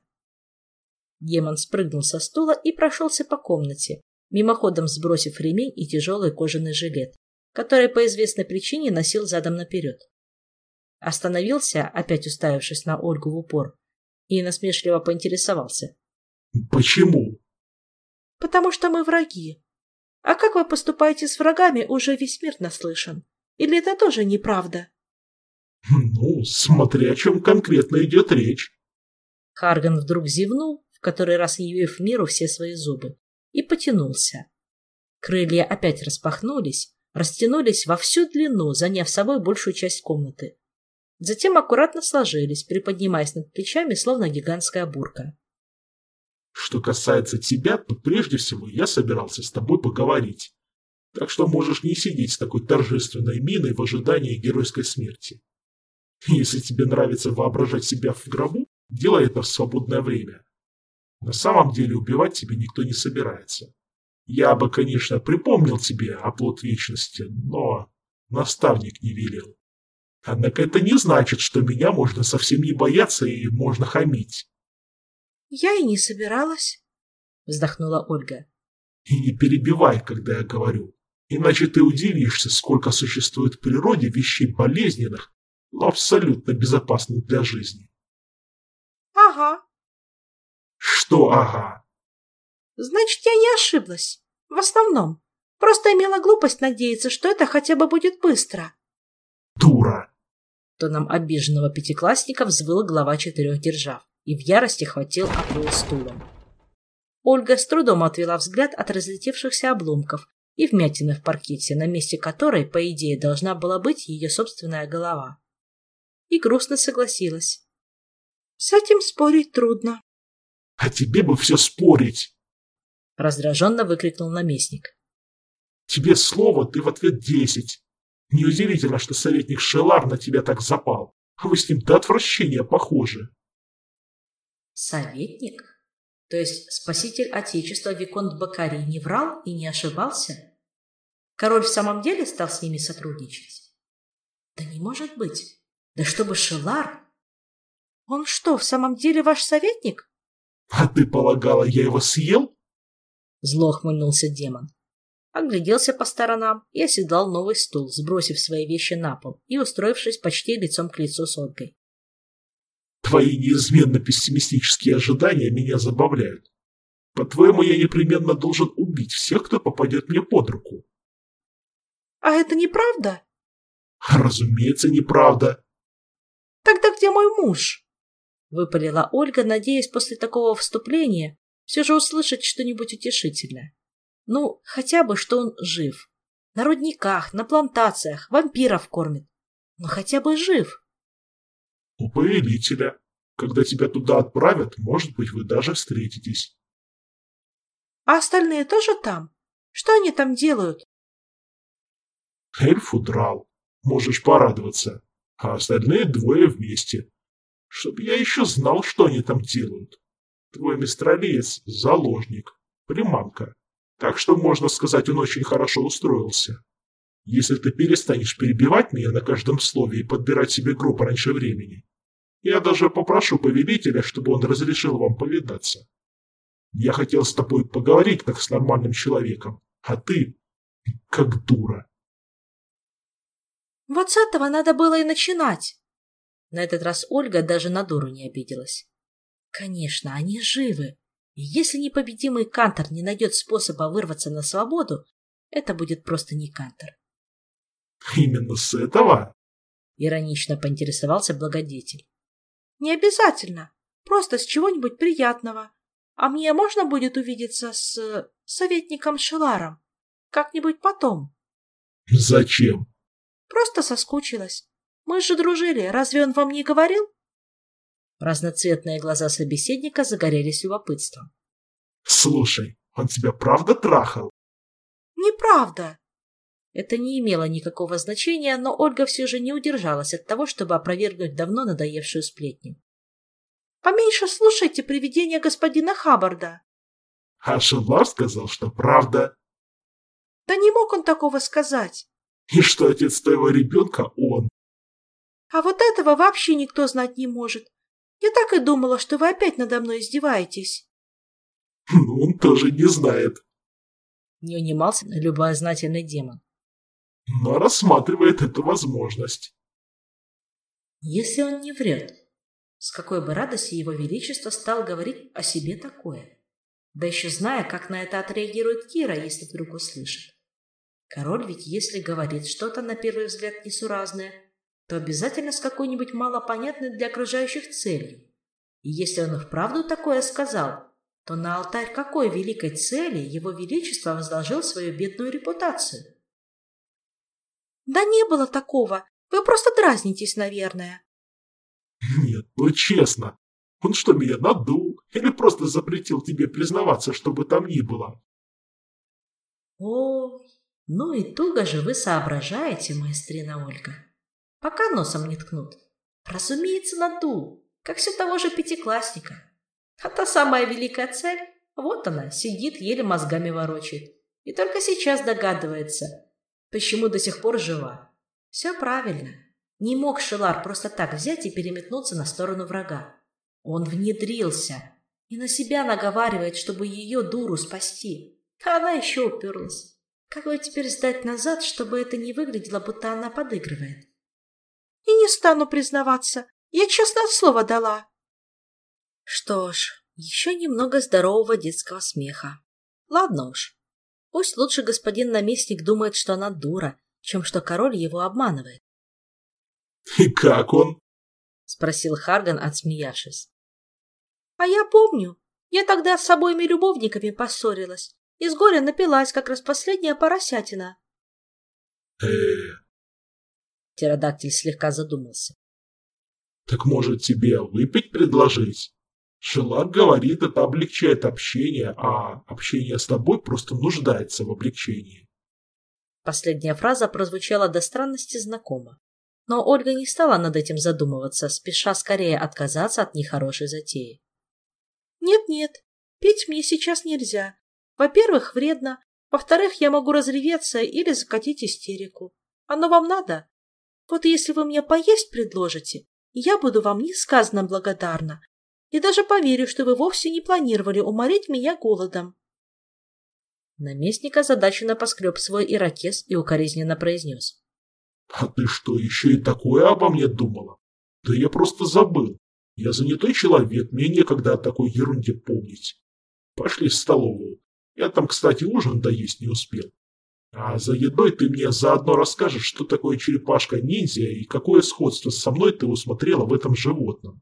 [SPEAKER 1] Демон спрыгнул со стула и прошелся по комнате, мимоходом сбросив ремень и тяжелый кожаный жилет, который по известной причине носил задом наперед. Остановился, опять уставившись на Ольгу в упор, и насмешливо поинтересовался.
[SPEAKER 2] Почему?
[SPEAKER 3] Потому что мы враги. А как вы поступаете с врагами, уже весь мир наслышан. Или это тоже неправда?
[SPEAKER 2] Ну, смотря о чем конкретно идет речь.
[SPEAKER 1] Харган вдруг зевнул, в который раз явив миру все свои зубы, и потянулся. Крылья опять распахнулись, растянулись во всю длину, заняв собой большую часть комнаты. Затем аккуратно сложились, приподнимаясь над плечами, словно гигантская бурка.
[SPEAKER 2] Что касается тебя, то прежде всего я собирался с тобой поговорить. Так что можешь не сидеть с такой торжественной миной в ожидании геройской смерти. Если тебе нравится воображать себя в гробу, делай это в свободное время. На самом деле убивать тебя никто не собирается. Я бы, конечно, припомнил тебе оплот вечности, но наставник не велел. Однако это не значит, что меня можно совсем не бояться и можно хамить.
[SPEAKER 3] Я и не собиралась,
[SPEAKER 1] вздохнула Ольга.
[SPEAKER 2] И не перебивай, когда я говорю, иначе ты удивишься, сколько существует в природе вещей болезненных, но абсолютно безопасных для жизни.
[SPEAKER 3] Ага.
[SPEAKER 2] Что ага?
[SPEAKER 3] Значит, я не ошиблась. В основном. Просто имела глупость надеяться, что это хотя бы будет быстро.
[SPEAKER 2] Дура!
[SPEAKER 1] Тоном обиженного пятиклассника взвыл глава четырех держав и в ярости хватил Апрель стулом. Ольга с трудом отвела взгляд от разлетевшихся обломков и вмятины в паркете, на месте которой, по идее, должна была быть ее собственная голова. И грустно согласилась.
[SPEAKER 3] С этим спорить трудно.
[SPEAKER 2] — А тебе бы все спорить!
[SPEAKER 1] — раздраженно выкрикнул наместник.
[SPEAKER 2] — Тебе слово, ты в ответ десять. Неудивительно, что советник Шелар на тебя так запал. Вы с ним до отвращения похожи.
[SPEAKER 1] — Советник? То есть спаситель Отечества Виконт Бакари не врал и не ошибался? Король в самом деле стал с ними сотрудничать? Да не может быть. Да чтобы Шелар...
[SPEAKER 3] Он что, в самом деле ваш советник?
[SPEAKER 2] А ты полагала, я его съел?
[SPEAKER 1] Зло хмыльнулся демон. Огляделся по сторонам и оседлал новый стул, сбросив свои вещи на пол и устроившись почти лицом к лицу с Ольгой.
[SPEAKER 2] Твои неизменно пессимистические ожидания меня забавляют. По-твоему, я непременно должен убить всех, кто попадет мне под руку.
[SPEAKER 3] А это неправда?
[SPEAKER 2] Разумеется, неправда.
[SPEAKER 3] Тогда где мой муж?
[SPEAKER 1] Выпалила Ольга, надеясь после такого вступления все же услышать что-нибудь утешительное. Ну, хотя бы, что он жив. На рудниках, на плантациях, вампиров кормит. Но хотя бы жив.
[SPEAKER 2] У повелителя. Когда тебя туда отправят, может быть, вы даже встретитесь.
[SPEAKER 3] А остальные тоже там? Что они там делают?
[SPEAKER 2] Эльф удрал. Можешь порадоваться. А остальные двое вместе. Чтоб я еще знал, что они там делают. Твой мистралиец — заложник, приманка. Так что, можно сказать, он очень хорошо устроился. Если ты перестанешь перебивать меня на каждом слове и подбирать себе гроб раньше времени, я даже попрошу повелителя, чтобы он разрешил вам повидаться. Я хотел с тобой поговорить, как с нормальным человеком, а ты — как дура.
[SPEAKER 3] Вот с этого надо было и начинать.
[SPEAKER 1] На этот раз Ольга даже на дуру не обиделась. Конечно, они живы. И если непобедимый Кантор не найдет способа вырваться на свободу, это будет просто не Кантор.
[SPEAKER 2] Именно с этого?
[SPEAKER 1] Иронично поинтересовался благодетель.
[SPEAKER 3] Не обязательно. Просто с чего-нибудь приятного. А мне можно будет увидеться с советником Шеларом? Как-нибудь потом.
[SPEAKER 2] Зачем?
[SPEAKER 3] Просто соскучилась. Мы же дружили, разве он вам не говорил?
[SPEAKER 1] Разноцветные глаза собеседника загорелись любопытством.
[SPEAKER 2] Слушай, он тебя правда трахал?
[SPEAKER 3] Неправда.
[SPEAKER 1] Это не имело никакого значения, но Ольга все же не удержалась от того, чтобы опровергнуть давно надоевшую сплетню.
[SPEAKER 3] Поменьше слушайте привидения господина Хаббарда.
[SPEAKER 2] А Шелар сказал, что правда.
[SPEAKER 3] Да не мог он такого сказать.
[SPEAKER 2] И что отец твоего ребенка он.
[SPEAKER 3] А вот этого вообще никто знать не может. Я так и думала, что вы опять надо мной издеваетесь.
[SPEAKER 2] Ну, он тоже не знает.
[SPEAKER 1] Не унимался любознательный демон.
[SPEAKER 2] Но рассматривает эту возможность.
[SPEAKER 1] Если он не врет, с какой бы радости его величество стал говорить о себе такое? Да еще зная, как на это отреагирует Кира, если вдруг услышит. Король ведь, если говорит что-то на первый взгляд несуразное, то обязательно с какой-нибудь малопонятной для окружающих целью. И если он и вправду такое сказал, то на алтарь какой великой цели его величество возложил свою бедную репутацию?
[SPEAKER 3] Да не было такого. Вы просто дразнитесь, наверное.
[SPEAKER 2] Нет, ну честно. Он что, меня надул? Или просто запретил тебе признаваться, что бы там ни было?
[SPEAKER 1] Ой, ну и туго же вы соображаете, маэстрина Ольга. Пока носом не ткнут. Разумеется, надул, как все того же пятиклассника. А та самая великая цель Вот она, сидит, еле мозгами ворочает. И только сейчас догадывается, почему до сих пор жива. Все правильно. Не мог Шелар просто так взять и переметнуться на сторону врага. Он внедрился и на себя наговаривает, чтобы ее дуру спасти. А она еще уперлась. Как бы теперь сдать назад, чтобы это не выглядело, будто она подыгрывает?
[SPEAKER 3] И не стану признаваться. Я честное слово дала.
[SPEAKER 1] Что ж, еще немного здорового детского смеха. Ладно уж. Пусть лучше господин наместник думает, что она дура, чем что король его обманывает.
[SPEAKER 2] — И как он?
[SPEAKER 1] — спросил Харган, отсмеявшись.
[SPEAKER 3] — А я помню. Я тогда с обоими любовниками поссорилась. И с горя напилась, как раз последняя поросятина.
[SPEAKER 2] э
[SPEAKER 1] Птеродактиль слегка задумался.
[SPEAKER 2] — Так может тебе выпить предложить? Шелар говорит, это облегчает общение, а общение с тобой просто нуждается в облегчении.
[SPEAKER 1] Последняя фраза прозвучала до странности знакомо. Но Ольга не стала над этим задумываться, спеша скорее отказаться от нехорошей затеи.
[SPEAKER 3] Нет-нет, пить мне сейчас нельзя. Во-первых, вредно. Во-вторых, я могу разреветься или закатить истерику. Оно вам надо? Вот если вы мне поесть предложите, я буду вам несказанно благодарна. И даже поверю, что вы вовсе не планировали уморить меня голодом.
[SPEAKER 1] Наместник озадаченно поскреб свой ирокез и укоризненно произнес.
[SPEAKER 2] — А ты что, еще и такое обо мне думала? Да я просто забыл. Я занятой человек, мне некогда о такой ерунде помнить. Пошли в столовую. Я там, кстати, ужин доесть не успел. А за едой ты мне заодно расскажешь, что такое черепашка-ниндзя и какое сходство со мной ты усмотрела в этом животном.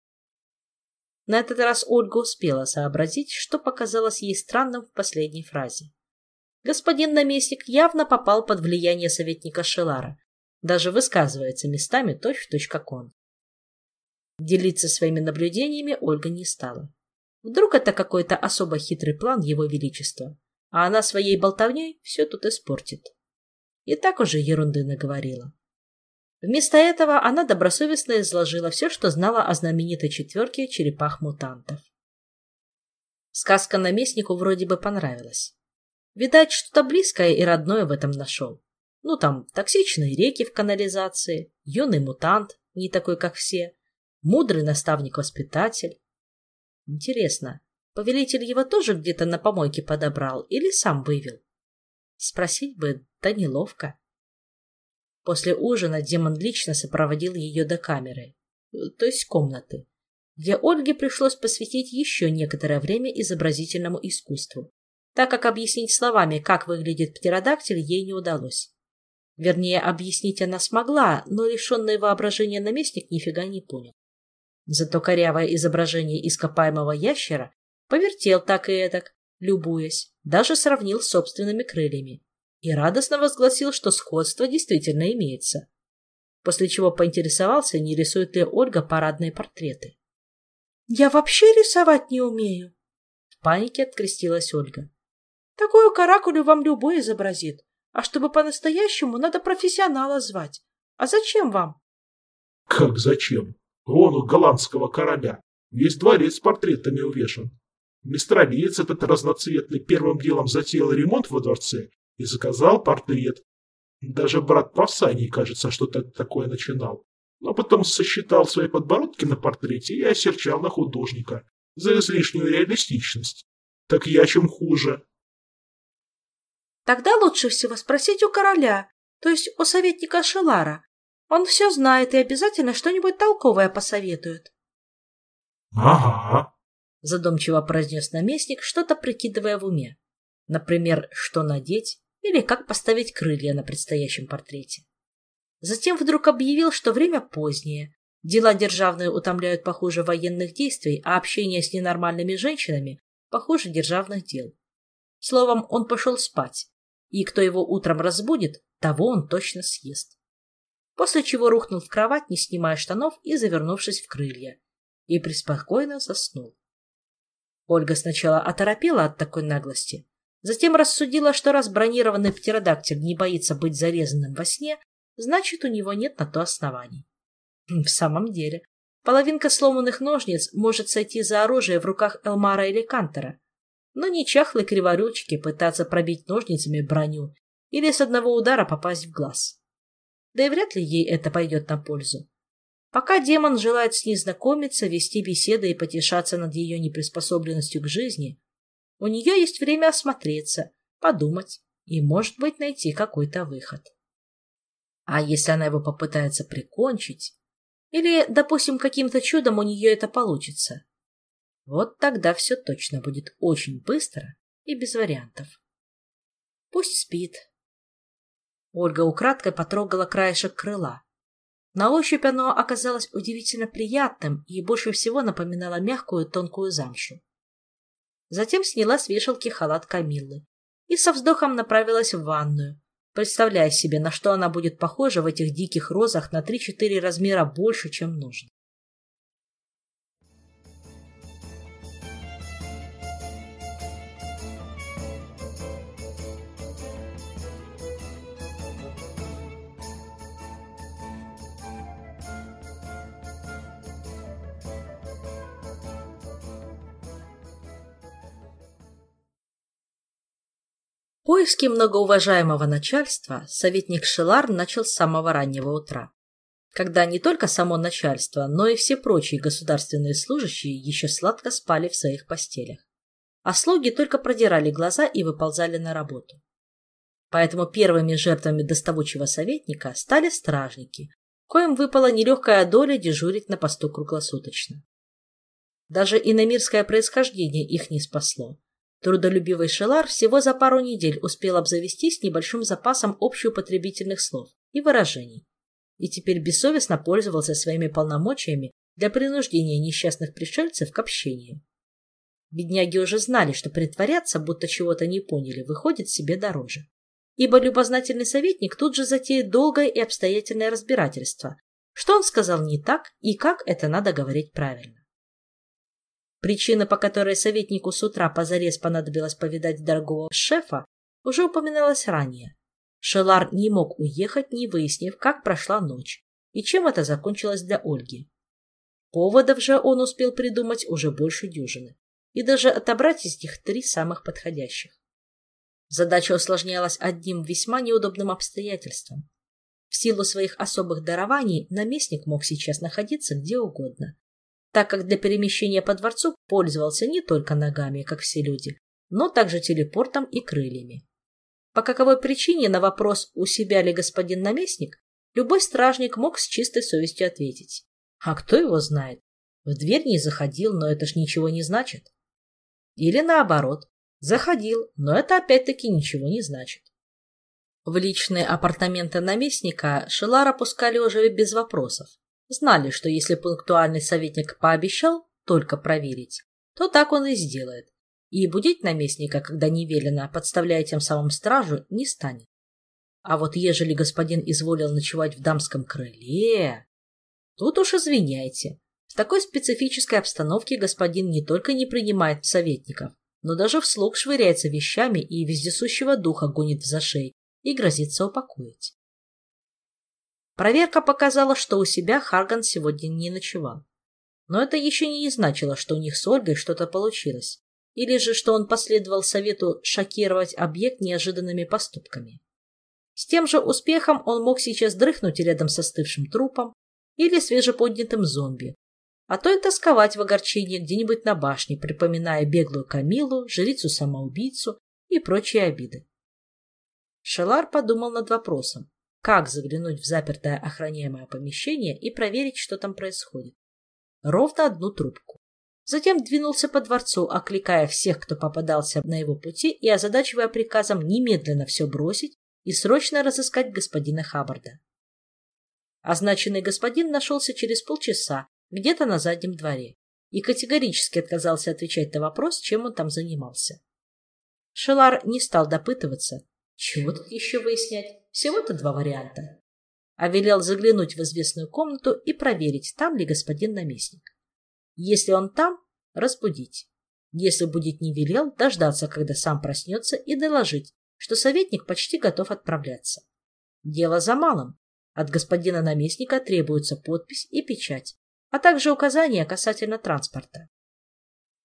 [SPEAKER 1] На этот раз Ольга успела сообразить, что показалось ей странным в последней фразе. Господин наместник явно попал под влияние советника Шелара, даже высказывается местами точь-в-точь, как он. Делиться своими наблюдениями Ольга не стала. Вдруг это какой-то особо хитрый план его величества, а она своей болтовней все тут испортит. И так уже ерунды наговорила. Вместо этого она добросовестно изложила все, что знала о знаменитой четверке черепах-мутантов. Сказка наместнику вроде бы понравилась. Видать, что-то близкое и родное в этом нашел. Ну там, токсичные реки в канализации, юный мутант, не такой, как все, мудрый наставник-воспитатель. Интересно, повелитель его тоже где-то на помойке подобрал или сам вывел? Спросить бы, да неловко. После ужина демон лично сопроводил ее до камеры, то есть комнаты, где Ольге пришлось посвятить еще некоторое время изобразительному искусству, так как объяснить словами, как выглядит птеродактиль, ей не удалось. Вернее, объяснить она смогла, но лишенный воображения наместник нифига не понял. Зато корявое изображение ископаемого ящера повертел так и эдак, любуясь, даже сравнил с собственными крыльями и радостно возгласил, что сходство действительно имеется. После чего поинтересовался, не рисует ли Ольга парадные портреты.
[SPEAKER 3] «Я вообще рисовать не умею!»
[SPEAKER 1] В панике открестилась Ольга.
[SPEAKER 3] «Такую каракулю вам любой изобразит, а чтобы по-настоящему, надо профессионала звать. А зачем вам?»
[SPEAKER 2] «Как зачем? Вон у голландского короля весь дворец с портретами увешан. Мистралиец этот разноцветный первым делом затеял ремонт во дворце и заказал портрет. Даже брат Павсаний, кажется, что-то такое начинал. Но потом сосчитал свои подбородки на портрете и осерчал на художника за излишнюю реалистичность. Так я чем хуже?»
[SPEAKER 3] «Тогда лучше всего спросить у короля, то есть у советника Шелара. Он все знает и обязательно что-нибудь толковое посоветует».
[SPEAKER 2] «Ага»,
[SPEAKER 1] — задумчиво произнес наместник, что-то прикидывая в уме. Например, что надеть или как поставить крылья на предстоящем портрете. Затем вдруг объявил, что время позднее, дела державные утомляют похуже военных действий, а общение с ненормальными женщинами похуже державных дел. Словом, он пошел спать, и кто его утром разбудит, того он точно съест. После чего рухнул в кровать, не снимая штанов и завернувшись в крылья, и преспокойно заснул. Ольга сначала оторопела от такой наглости, затем рассудила, что раз бронированный птеродактиль не боится быть зарезанным во сне, значит, у него нет на то оснований. В самом деле, половинка сломанных ножниц может сойти за оружие в руках Элмара или Кантера, но не чахлой криворучки пытаться пробить ножницами броню или с одного удара попасть в глаз. Да и вряд ли ей это пойдет на пользу. Пока демон желает с ней знакомиться, вести беседы и потешаться над ее неприспособленностью к жизни, у нее есть время осмотреться, подумать и, может быть, найти какой-то выход. А если она его попытается прикончить, или, допустим, каким-то чудом у нее это получится, вот тогда все точно будет очень быстро и без вариантов. Пусть спит. Ольга украдкой потрогала краешек крыла. На ощупь оно оказалось удивительно приятным и больше всего напоминало мягкую тонкую замшу. Затем сняла с вешалки халат Камиллы и со вздохом направилась в ванную, представляя себе, на что она будет похожа в этих диких розах на три-четыре размера больше, чем нужно. Поиски многоуважаемого начальства советник Шелар начал с самого раннего утра, когда не только само начальство, но и все прочие государственные служащие еще сладко спали в своих постелях, а слуги только продирали глаза и выползали на работу. Поэтому первыми жертвами доставучего советника стали стражники, коим выпала нелегкая доля дежурить на посту круглосуточно. Даже иномирское происхождение их не спасло. Трудолюбивый Шелар всего за пару недель успел обзавестись небольшим запасом общеупотребительных слов и выражений, и теперь бессовестно пользовался своими полномочиями для принуждения несчастных пришельцев к общению. Бедняги уже знали, что притворяться, будто чего-то не поняли, выходит себе дороже, ибо любознательный советник тут же затеет долгое и обстоятельное разбирательство, что он сказал не так и как это надо говорить правильно. Причина, по которой советнику с утра позарез понадобилось повидать дорогого шефа, уже упоминалась ранее. Шелар не мог уехать, не выяснив, как прошла ночь и чем это закончилось для Ольги. Поводов же он успел придумать уже больше дюжины и даже отобрать из них три самых подходящих. Задача усложнялась одним весьма неудобным обстоятельством. В силу своих особых дарований наместник мог сейчас находиться где угодно, так как для перемещения по дворцу пользовался не только ногами, как все люди, но также телепортом и крыльями. По каковой причине на вопрос, у себя ли господин наместник, любой стражник мог с чистой совестью ответить. А кто его знает? В дверь не заходил, но это ж ничего не значит. Или наоборот, заходил, но это опять-таки ничего не значит. В личные апартаменты наместника Шелара пускали уже без вопросов. Знали, что если пунктуальный советник пообещал только проверить, то так он и сделает. И будить наместника, когда не велено, подставляя тем самым стражу, не станет. А вот ежели господин изволил ночевать в дамском крыле, тут уж извиняйте. В такой специфической обстановке господин не только не принимает советников, но даже вслух швыряется вещами и вездесущего духа гонит в зашей и грозится упокоить. Проверка показала, что у себя Харган сегодня не ночевал. Но это еще не значило, что у них с Ольгой что-то получилось, или же что он последовал совету шокировать объект неожиданными поступками. С тем же успехом он мог сейчас дрыхнуть рядом с остывшим трупом или свежеподнятым зомби, а то и тосковать в огорчении где-нибудь на башне, припоминая беглую Камиллу, жрицу-самоубийцу и прочие обиды. Шелар подумал над вопросом, как заглянуть в запертое охраняемое помещение и проверить, что там происходит. Ровно одну трубку. Затем двинулся по дворцу, окликая всех, кто попадался на его пути, и озадачивая приказом немедленно все бросить и срочно разыскать господина Хаббарда. Означенный господин нашелся через полчаса где-то на заднем дворе и категорически отказался отвечать на вопрос, чем он там занимался. Шелар не стал допытываться, чего тут еще выяснять, всего-то два варианта, а велел заглянуть в известную комнату и проверить, там ли господин наместник. Если он там, разбудить. Если будить не велел, дождаться, когда сам проснется, и доложить, что советник почти готов отправляться. Дело за малым. От господина наместника требуется подпись и печать, а также указания касательно транспорта.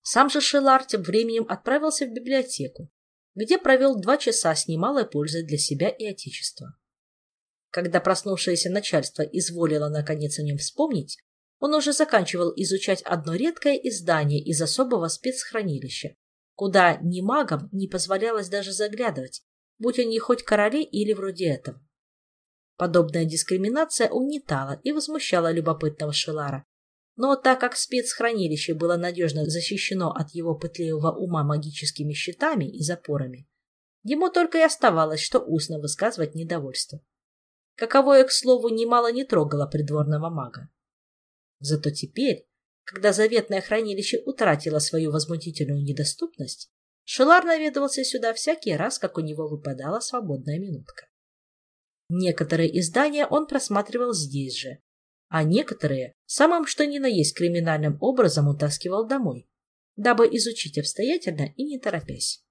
[SPEAKER 1] Сам же Шелар тем временем отправился в библиотеку, где провел два часа с немалой пользой для себя и отечества. Когда проснувшееся начальство изволило наконец о нем вспомнить, он уже заканчивал изучать одно редкое издание из особого спецхранилища, куда ни магам не позволялось даже заглядывать, будь они хоть короли или вроде этого. Подобная дискриминация угнетала и возмущала любопытного Шелара, но так как спецхранилище было надежно защищено от его пытливого ума магическими щитами и запорами, ему только и оставалось, что устно высказывать недовольство. Каковое, к слову, немало не трогало придворного мага. Зато теперь, когда заветное хранилище утратило свою возмутительную недоступность, Шелар наведывался сюда всякий раз, как у него выпадала свободная минутка. Некоторые издания он просматривал здесь же, а некоторые самым что ни на есть криминальным образом утаскивал домой, дабы изучить обстоятельно и не торопясь.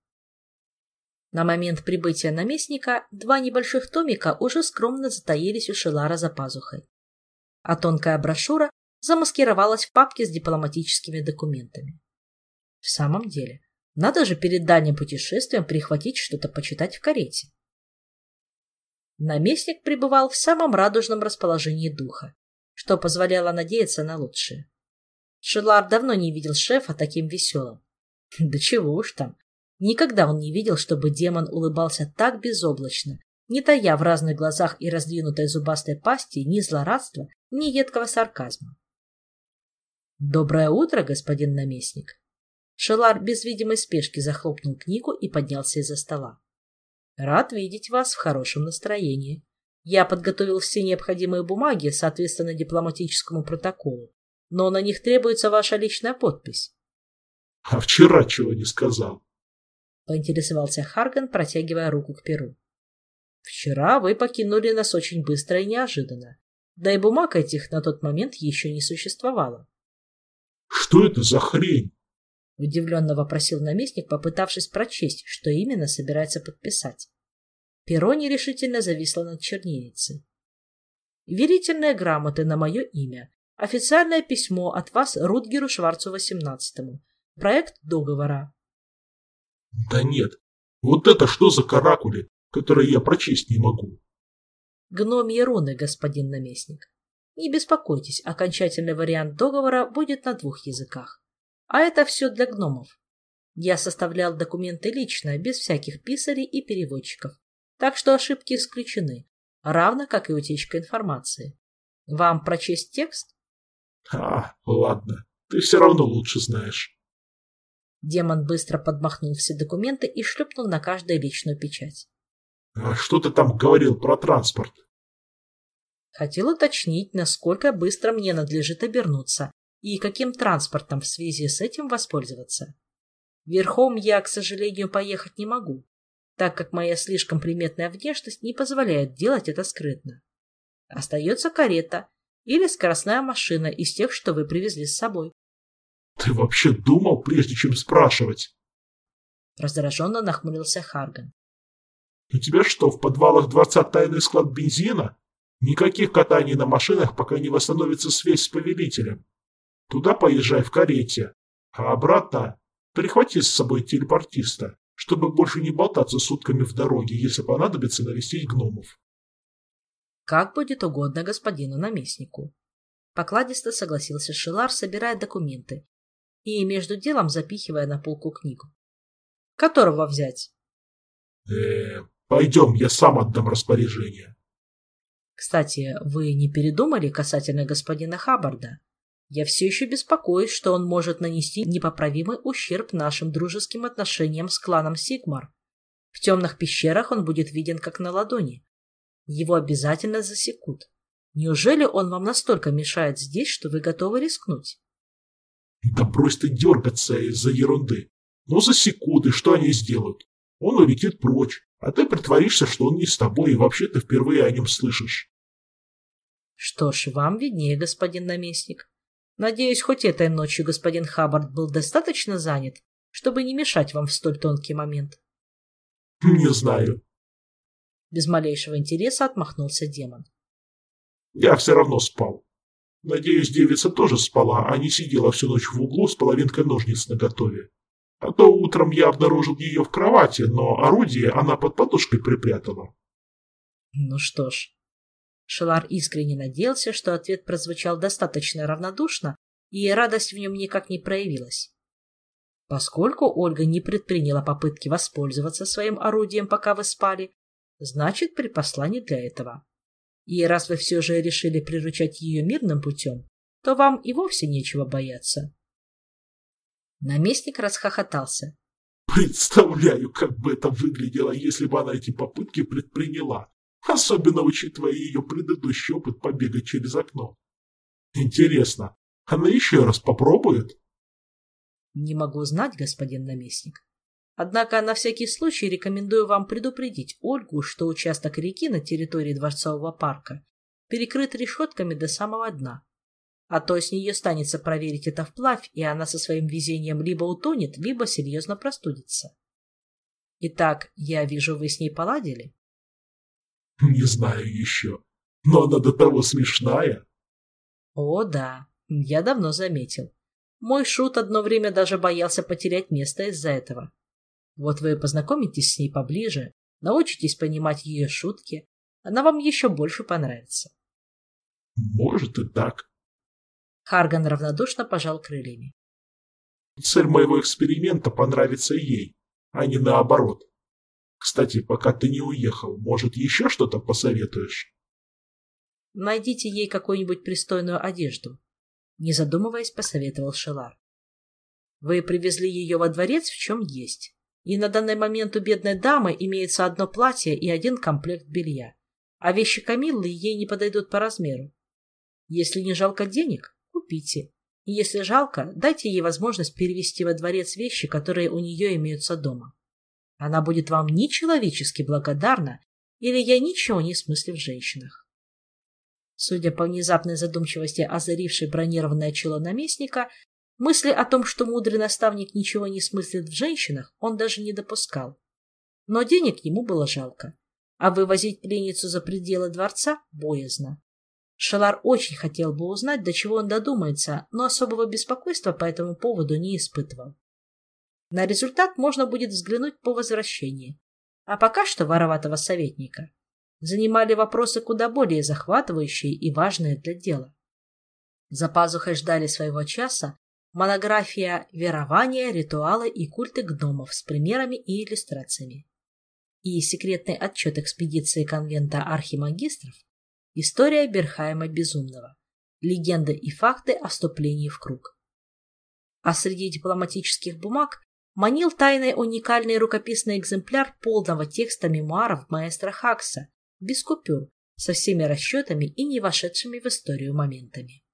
[SPEAKER 1] На момент прибытия наместника два небольших томика уже скромно затаились у Шелара за пазухой, а тонкая брошюра замаскировалась в папке с дипломатическими документами. В самом деле, надо же перед дальним путешествием прихватить что-то почитать в карете. Наместник пребывал в самом радужном расположении духа, что позволяло надеяться на лучшее. Шелар давно не видел шефа таким веселым. Да чего уж там. Никогда он не видел, чтобы демон улыбался так безоблачно, не тая в разных глазах и раздвинутой зубастой пасти ни злорадства, ни едкого сарказма. «Доброе утро, господин наместник!» Шелар без видимой спешки захлопнул книгу и поднялся из-за стола. «Рад видеть вас в хорошем настроении. Я подготовил все необходимые бумаги соответственно дипломатическому протоколу, но на них требуется ваша личная подпись».
[SPEAKER 2] «А вчера чего не сказал?»
[SPEAKER 1] — поинтересовался Харган, протягивая руку к перу. «Вчера вы покинули нас очень быстро и неожиданно, да и бумаг этих на тот момент еще не существовало».
[SPEAKER 2] «Что это за хрень?»
[SPEAKER 1] — удивленно вопросил наместник, попытавшись прочесть, что именно собирается подписать. Перо нерешительно зависло над чернильницей. «Верительные грамоты на мое имя. Официальное письмо от вас Рутгеру Шварцу восемнадцатому. Проект договора».
[SPEAKER 2] «Да нет, вот это что за каракули, которые я прочесть не могу?»
[SPEAKER 1] «Гномьи руны, господин наместник. Не беспокойтесь, окончательный вариант договора будет на двух языках. А это все для гномов. Я составлял документы лично, без всяких писарей и переводчиков, так что ошибки исключены, равно как и утечка информации. Вам прочесть текст?»
[SPEAKER 2] «А, ладно, ты все равно лучше знаешь».
[SPEAKER 1] Демон быстро подмахнул все документы и шлепнул на каждую личную печать.
[SPEAKER 2] «А что ты там говорил про транспорт?»
[SPEAKER 1] Хотел уточнить, насколько быстро мне надлежит обернуться и каким транспортом в связи с этим воспользоваться. Верхом я, к сожалению, поехать не могу, так как моя слишком приметная внешность не позволяет делать это скрытно. Остается карета или скоростная машина из тех, что вы привезли с собой.
[SPEAKER 2] «Ты вообще думал, прежде чем спрашивать?»
[SPEAKER 1] Раздраженно нахмурился Харган.
[SPEAKER 2] «У тебя что, в подвалах дворца тайный склад бензина? Никаких катаний на машинах, пока не восстановится связь с повелителем. Туда поезжай в карете, а обратно прихвати с собой телепортиста, чтобы больше не болтаться сутками в дороге, если понадобится навестить гномов».
[SPEAKER 1] «Как будет угодно господину наместнику». Покладисто согласился Шелар, собирая документы и между делом запихивая на полку книгу. «Которого взять?»
[SPEAKER 2] э пойдем, я сам отдам распоряжение».
[SPEAKER 1] «Кстати, вы не передумали касательно господина Хаббарда? Я все еще беспокоюсь, что он может нанести непоправимый ущерб нашим дружеским отношениям с кланом Сигмар. В темных пещерах он будет виден как на ладони. Его обязательно засекут. Неужели он вам настолько мешает здесь, что вы готовы рискнуть?»
[SPEAKER 2] «Да брось ты дергаться из-за ерунды. Ну засекут, и что они сделают? Он улетит прочь, а ты притворишься, что он не с тобой, и вообще ты впервые о нем слышишь».
[SPEAKER 1] «Что ж, вам виднее, господин наместник. Надеюсь, хоть этой ночью господин Хаббард был достаточно занят, чтобы не мешать вам в столь тонкий момент».
[SPEAKER 2] «Не знаю».
[SPEAKER 1] Без малейшего интереса отмахнулся демон.
[SPEAKER 2] «Я все равно спал». Надеюсь, девица тоже спала, а не сидела всю ночь в углу с половинкой ножниц наготове. А то утром я обнаружил ее в кровати, но орудие она под подушкой припрятала.
[SPEAKER 1] Ну что ж. Шелар искренне надеялся, что ответ прозвучал достаточно равнодушно, и радость в нем никак не проявилась. Поскольку Ольга не предприняла попытки воспользоваться своим орудием, пока вы спали, значит, припасла не для этого. И раз вы все же решили приручать ее мирным путем, то вам и вовсе нечего бояться. Наместник расхохотался.
[SPEAKER 2] Представляю, как бы это выглядело, если бы она эти попытки предприняла, особенно учитывая ее предыдущий опыт побега через окно. Интересно, она еще раз попробует?
[SPEAKER 1] Не могу знать, господин наместник. Однако на всякий случай рекомендую вам предупредить Ольгу, что участок реки на территории Дворцового парка перекрыт решетками до самого дна. А то с нее станется проверить это вплавь, и она со своим везением либо утонет, либо серьезно простудится. Итак, я вижу, вы с ней поладили?
[SPEAKER 2] Не знаю еще, но она до того смешная.
[SPEAKER 1] О, да, я давно заметил. Мой шут одно время даже боялся потерять место из-за этого. Вот вы познакомитесь с ней поближе, научитесь понимать ее шутки, она вам еще больше понравится.
[SPEAKER 2] Может и так.
[SPEAKER 1] Харган равнодушно пожал крыльями.
[SPEAKER 2] Цель моего эксперимента понравится ей, а не наоборот. Кстати, пока ты не уехал, может, еще что-то посоветуешь?
[SPEAKER 1] Найдите ей какую-нибудь пристойную одежду. Не задумываясь, посоветовал Шелар. Вы привезли ее во дворец, в чем есть. И на данный момент у бедной дамы имеется одно платье и один комплект белья. А вещи Камиллы ей не подойдут по размеру. Если не жалко денег, купите. И если жалко, дайте ей возможность перевести во дворец вещи, которые у нее имеются дома. Она будет вам нечеловечески благодарна, или я ничего не смыслю в женщинах. Судя по внезапной задумчивости, озарившей бронированное чело наместника, мысли о том, что мудрый наставник ничего не смыслит в женщинах, он даже не допускал. Но денег ему было жалко, а вывозить пленницу за пределы дворца боязно. Шелар очень хотел бы узнать, до чего он додумается, но особого беспокойства по этому поводу не испытывал. На результат можно будет взглянуть по возвращении. А пока что вороватого советника занимали вопросы куда более захватывающие и важные для дела. За пазухой ждали своего часа монография «Верования, ритуалы и культы гномов» с примерами и иллюстрациями. И секретный отчет экспедиции конвента архимагистров «История Берхайма Безумного. Легенды и факты о вступлении в круг». А среди дипломатических бумаг манил тайный уникальный рукописный экземпляр полного текста мемуаров маэстро Хакса, без купюр, со всеми расчетами и не вошедшими в историю моментами.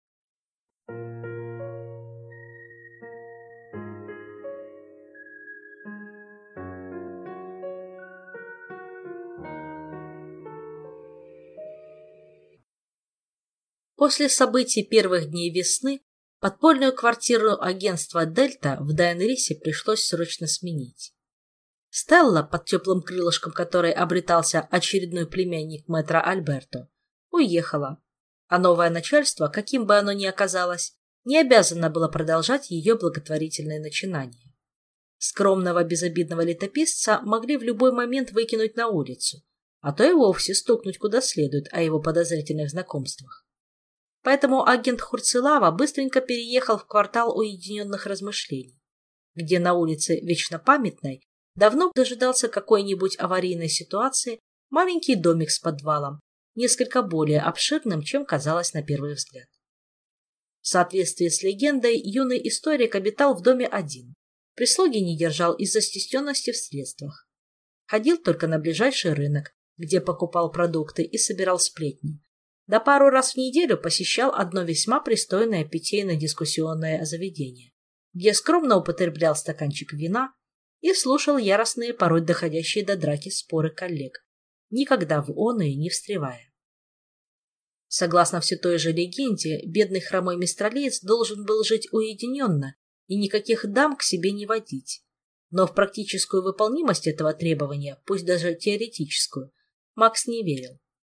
[SPEAKER 1] После событий первых дней весны подпольную квартиру агентства «Дельта» в Дайнрисе пришлось срочно сменить. Стелла, под теплым крылышком которой обретался очередной племянник мэтра Альберто, уехала, а новое начальство, каким бы оно ни оказалось, не обязано было продолжать ее благотворительное начинание. Скромного безобидного летописца могли в любой момент выкинуть на улицу, а то и вовсе стукнуть куда следует о его подозрительных знакомствах. Поэтому агент Хурцелава быстренько переехал в квартал уединенных размышлений, где на улице Вечнопамятной давно дожидался какой-нибудь аварийной ситуации маленький домик с подвалом, несколько более обширным, чем казалось на первый взгляд. В соответствии с легендой, юный историк обитал в доме один, прислуги не держал из-за стесненности в средствах. Ходил только на ближайший рынок, где покупал продукты и собирал сплетни, да пару раз в неделю посещал одно весьма пристойное питейно-дискуссионное заведение, где скромно употреблял стаканчик вина и слушал яростные, порой доходящие до драки споры коллег, никогда в оные не встревая. Согласно все той же легенде, бедный хромой мистралиец должен был жить уединенно и никаких дам к себе не водить. Но в практическую выполнимость этого требования, пусть даже теоретическую, Макс не верил.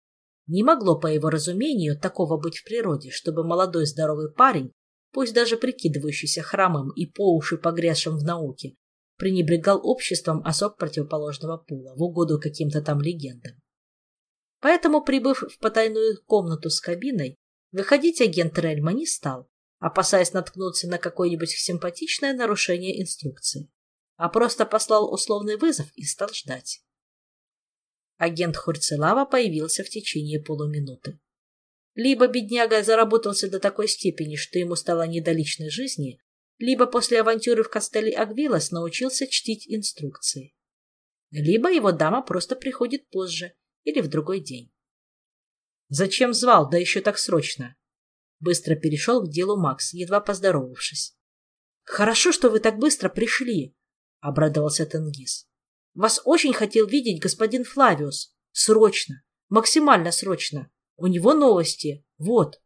[SPEAKER 1] Не могло, по его разумению, такого быть в природе, чтобы молодой здоровый парень, пусть даже прикидывающийся храмом и по уши погрязшим в науке, пренебрегал обществом особ противоположного пола в угоду каким-то там легендам. Поэтому, прибыв в потайную комнату с кабиной, выходить агент Рельма не стал, опасаясь наткнуться на какое-нибудь симпатичное нарушение инструкции, а просто послал условный вызов и стал ждать. Агент Хурцелава появился в течение полуминуты. Либо бедняга заработался до такой степени, что ему стало не до личной жизни, либо после авантюры в Кастель-Агвилас научился чтить инструкции. Либо его дама просто приходит позже или в другой день. «Зачем звал, да еще так срочно?» Быстро перешел к делу Макс, едва поздоровавшись. «Хорошо, что вы так быстро пришли», — обрадовался Тенгиз. «Вас очень хотел видеть господин Флавиус. Срочно, максимально срочно. У него новости. Вот».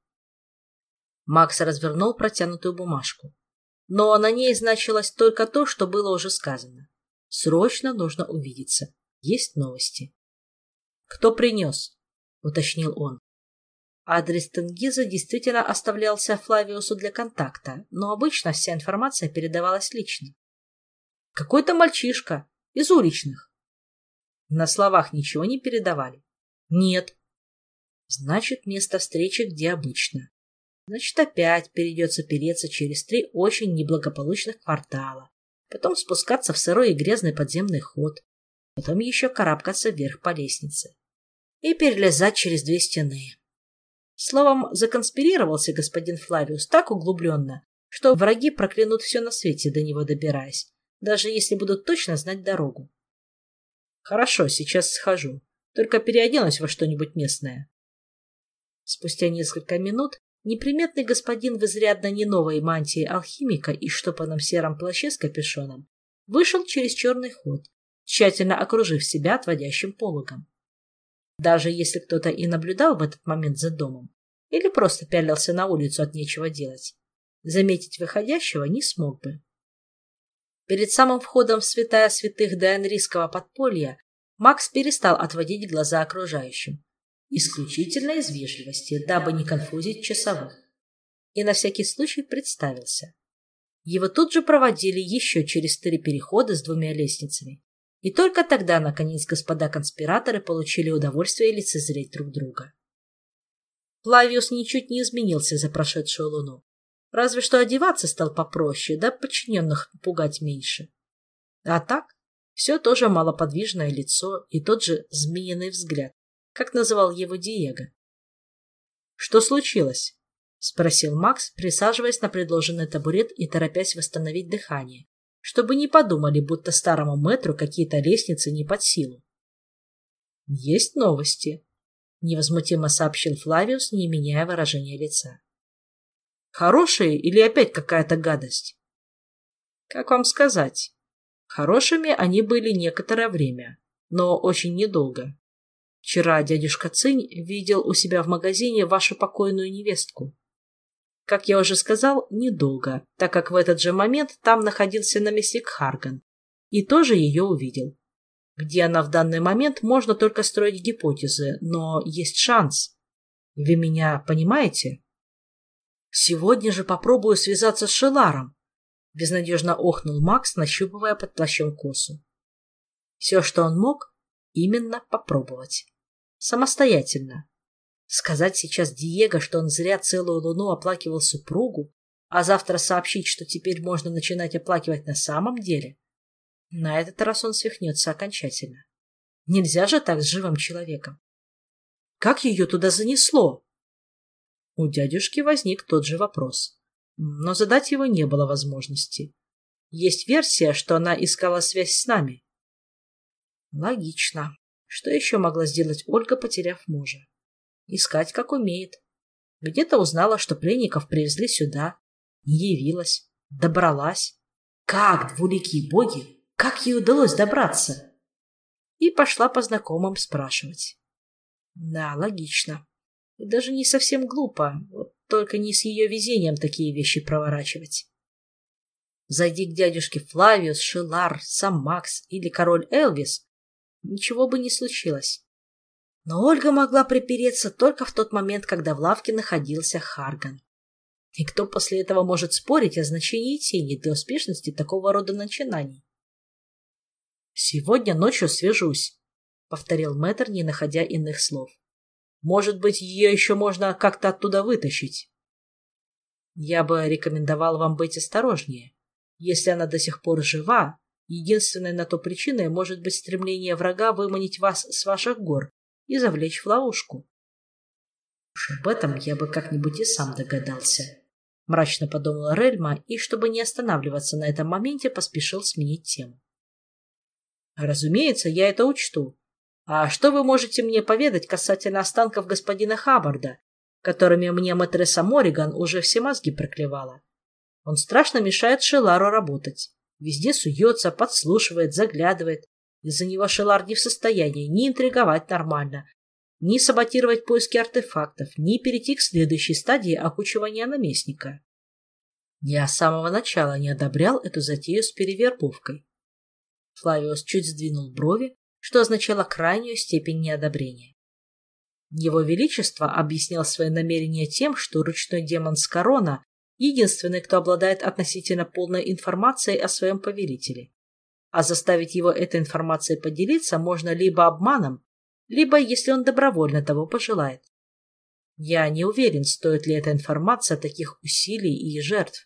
[SPEAKER 1] Макс развернул протянутую бумажку. Но на ней значилось только то, что было уже сказано. Срочно нужно увидеться. Есть новости. «Кто принес?» — уточнил он. Адрес Тенгиза действительно оставлялся Флавиусу для контакта, но обычно вся информация передавалась лично. «Какой-то мальчишка. Из уличных». На словах ничего не передавали? «Нет». Значит, место встречи где обычно. Значит, опять придется переться через три очень неблагополучных квартала, потом спускаться в сырой и грязный подземный ход, потом еще карабкаться вверх по лестнице и перелезать через две стены. Словом, законспирировался господин Флавиус так углубленно, что враги проклянут все на свете, до него добираясь, даже если будут точно знать дорогу. «Хорошо, сейчас схожу, только переоденусь во что-нибудь местное». Спустя несколько минут неприметный господин в изрядно не новой мантии алхимика и штопанном сером плаще с капюшоном вышел через черный ход, тщательно окружив себя отводящим пологом. Даже если кто-то и наблюдал в этот момент за домом или просто пялился на улицу от нечего делать, заметить выходящего не смог бы. Перед самым входом в святая святых Даэнрийского подполья Макс перестал отводить глаза окружающим, исключительно из вежливости, дабы не конфузить часовых, и на всякий случай представился. Его тут же проводили еще через три перехода с двумя лестницами, и только тогда, наконец, господа конспираторы получили удовольствие лицезреть друг друга. Флавиус ничуть не изменился за прошедшую луну, разве что одеваться стал попроще, да подчиненных пугать меньше. А так, все то же малоподвижное лицо и тот же змеиный взгляд, как называл его Диего. «Что случилось?» — спросил Макс, присаживаясь на предложенный табурет и торопясь восстановить дыхание, чтобы не подумали, будто старому мэтру какие-то лестницы не под силу. «Есть новости», — невозмутимо сообщил Флавиус, не меняя выражения лица. «Хорошие или опять какая-то гадость?» «Как вам сказать? Хорошими они были некоторое время, но очень недолго. Вчера дядюшка Цинь видел у себя в магазине вашу покойную невестку. Как я уже сказал, недолго, так как в этот же момент там находился наместник Харган и тоже ее увидел. Где она в данный момент, можно только строить гипотезы, но есть шанс. Вы меня понимаете? Сегодня же попробую связаться с Шеларом, безнадежно охнул Макс, нащупывая под плащом косу. Все, что он мог, именно попробовать. Самостоятельно. Сказать сейчас Диего, что он зря целую луну оплакивал супругу, а завтра сообщить, что теперь можно начинать оплакивать на самом деле? На этот раз он свихнется окончательно. Нельзя же так с живым человеком. Как ее туда занесло? У дядюшки возник тот же вопрос, но задать его не было возможности. Есть версия, что она искала связь с нами. Логично. Что еще могла сделать Ольга, потеряв мужа? Искать, как умеет. Где-то узнала, что пленников привезли сюда. Не явилась. Добралась. Как, двуликие боги? Как ей удалось добраться? И пошла по знакомым спрашивать. Да, логично. И даже не совсем глупо. Вот только не с ее везением такие вещи проворачивать. Зайди к дядюшке Флавиус, Шелар, сам Макс или король Элвис, ничего бы не случилось. Но Ольга могла припереться только в тот момент, когда в лавке находился Харган. И кто после этого может спорить о значении тени для успешности такого рода начинаний? «Сегодня ночью свяжусь», — повторил мэтр, не находя иных слов. «Может быть, ее еще можно как-то оттуда вытащить?» «Я бы рекомендовал вам быть осторожнее. Если она до сих пор жива, единственной на то причиной может быть стремление врага выманить вас с ваших гор и завлечь в ловушку». «Уж об этом я бы как-нибудь и сам догадался», — мрачно подумала Рельма и, чтобы не останавливаться на этом моменте, поспешил сменить тему. «Разумеется, я это учту. А что вы можете мне поведать касательно останков господина Хаббарда, которыми мне мэтресса Морриган уже все мозги проклевала? Он страшно мешает Шелару работать. Везде суется, подслушивает, заглядывает. Из-за него Шелар не в состоянии ни интриговать нормально, ни саботировать поиски артефактов, ни перейти к следующей стадии окучивания наместника. Я с самого начала не одобрял эту затею с перевербовкой». Флавиус чуть сдвинул брови, что означало крайнюю степень неодобрения. Его Величество объяснял свои намерения тем, что ручной демон Скорона — единственный, кто обладает относительно полной информацией о своем повелителе. А заставить его этой информацией поделиться можно либо обманом, либо если он добровольно того пожелает. Я не уверен, стоит ли эта информация таких усилий и жертв.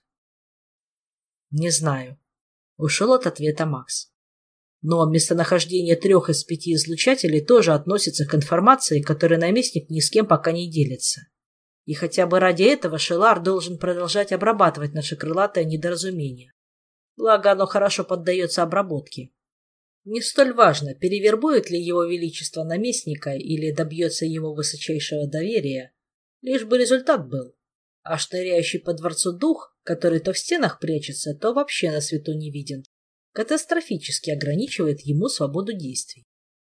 [SPEAKER 1] «Не знаю», — ушел от ответа Макс. «Но местонахождение трех из пяти излучателей тоже относится к информации, которой наместник ни с кем пока не делится. И хотя бы ради этого Шелар должен продолжать обрабатывать наше крылатое недоразумение. Благо, оно хорошо поддается обработке. Не столь важно, перевербует ли его величество наместника или добьется его высочайшего доверия, лишь бы результат был. А шныряющий по дворцу дух, который то в стенах прячется, то вообще на свету не виден, катастрофически ограничивает ему свободу действий».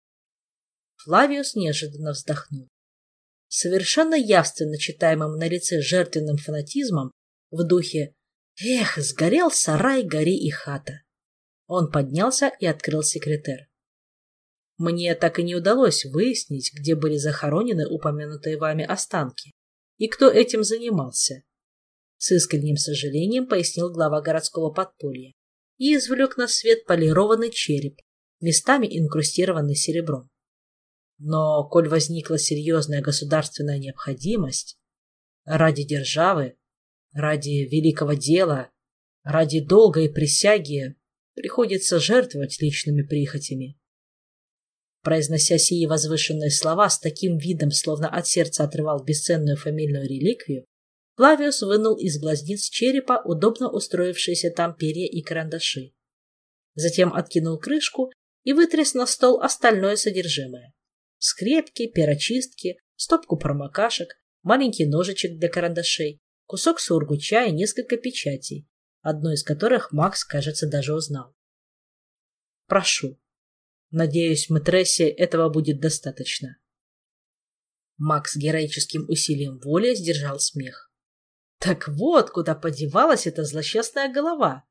[SPEAKER 1] Флавиус неожиданно вздохнул. Совершенно явственно читаемым на лице жертвенным фанатизмом в духе «Эх, сгорел сарай, гори и хата». Он поднялся и открыл секретер. «Мне так и не удалось выяснить, где были захоронены упомянутые вами останки и кто этим занимался», — с искренним сожалением пояснил глава городского подполья и извлек на свет полированный череп, местами инкрустированный серебром. «Но, коль возникла серьезная государственная необходимость, ради державы, ради великого дела, ради долга и присяги приходится жертвовать личными прихотями». Произнося сии возвышенные слова с таким видом, словно от сердца отрывал бесценную фамильную реликвию, Флавиус вынул из глазниц черепа удобно устроившиеся там перья и карандаши. Затем откинул крышку и вытряс на стол остальное содержимое. Скрепки, перочистки, стопку промокашек, маленький ножичек для карандашей, кусок сургуча и несколько печатей, одну из которых Макс, кажется, даже узнал. «Прошу. Надеюсь, мэтрессе этого будет достаточно». Макс героическим усилием воли сдержал смех. Так вот, куда подевалась эта злосчастная голова.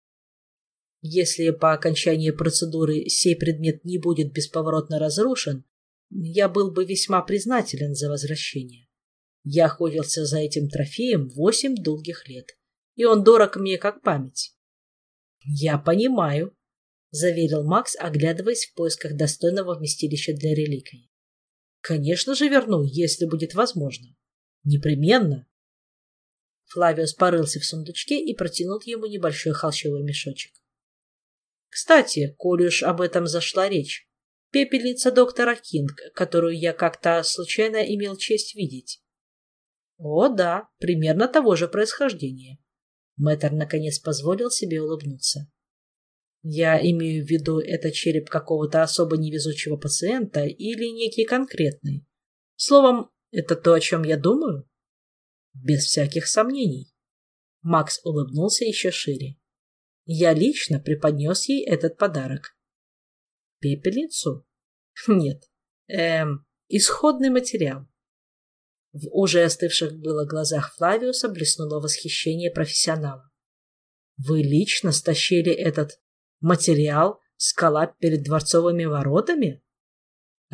[SPEAKER 1] Если по окончании процедуры сей предмет не будет бесповоротно разрушен, я был бы весьма признателен за возвращение. Я охотился за этим трофеем восемь долгих лет, и он дорог мне как память. «Я понимаю», — заверил Макс, оглядываясь в поисках достойного вместилища для реликвий. «Конечно же верну, если будет возможно. Непременно». Флавиус порылся в сундучке и протянул ему небольшой холщовый мешочек. «Кстати, коли уж об этом зашла речь, пепельница доктора Кинг, которую я как-то случайно имел честь видеть». «О, да, примерно того же происхождения». Мэтр наконец позволил себе улыбнуться. «Я имею в виду, это череп какого-то особо невезучего пациента или некий конкретный. Словом, это то, о чем я думаю?» «Без всяких сомнений». Макс улыбнулся еще шире. «Я лично преподнес ей этот подарок». «Пепельницу?» «Нет. Эм, исходный материал». В уже остывших было глазах Флавиуса блеснуло восхищение профессионала. «Вы лично стащили этот материал, скала перед дворцовыми воротами?»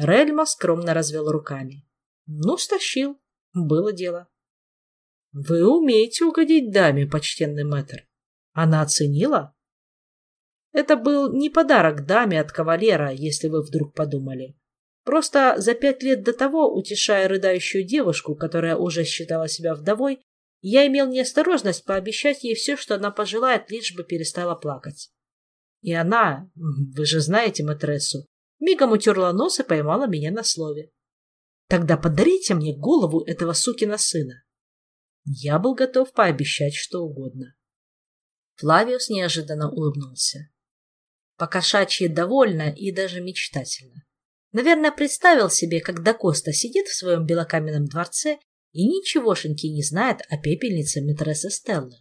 [SPEAKER 1] Рельма скромно развел руками. Ну, стащил. Было дело. Вы умеете угодить даме, почтенный мэтр. Она оценила? Это был не подарок даме от кавалера, если вы вдруг подумали. Просто за пять лет до того, утешая рыдающую девушку, которая уже считала себя вдовой, я имел неосторожность пообещать ей все, что она пожелает, лишь бы перестала плакать. И она, вы же знаете матрессу, мигом утерла нос и поймала меня на слове. Тогда подарите мне голову этого сукина сына. Я был готов пообещать что угодно. Флавиус неожиданно улыбнулся. Покошачьи довольно и даже мечтательно. Наверное, представил себе, как Дакоста сидит в своем белокаменном дворце и ничегошеньки не знает о пепельнице мэтрессы Стеллы.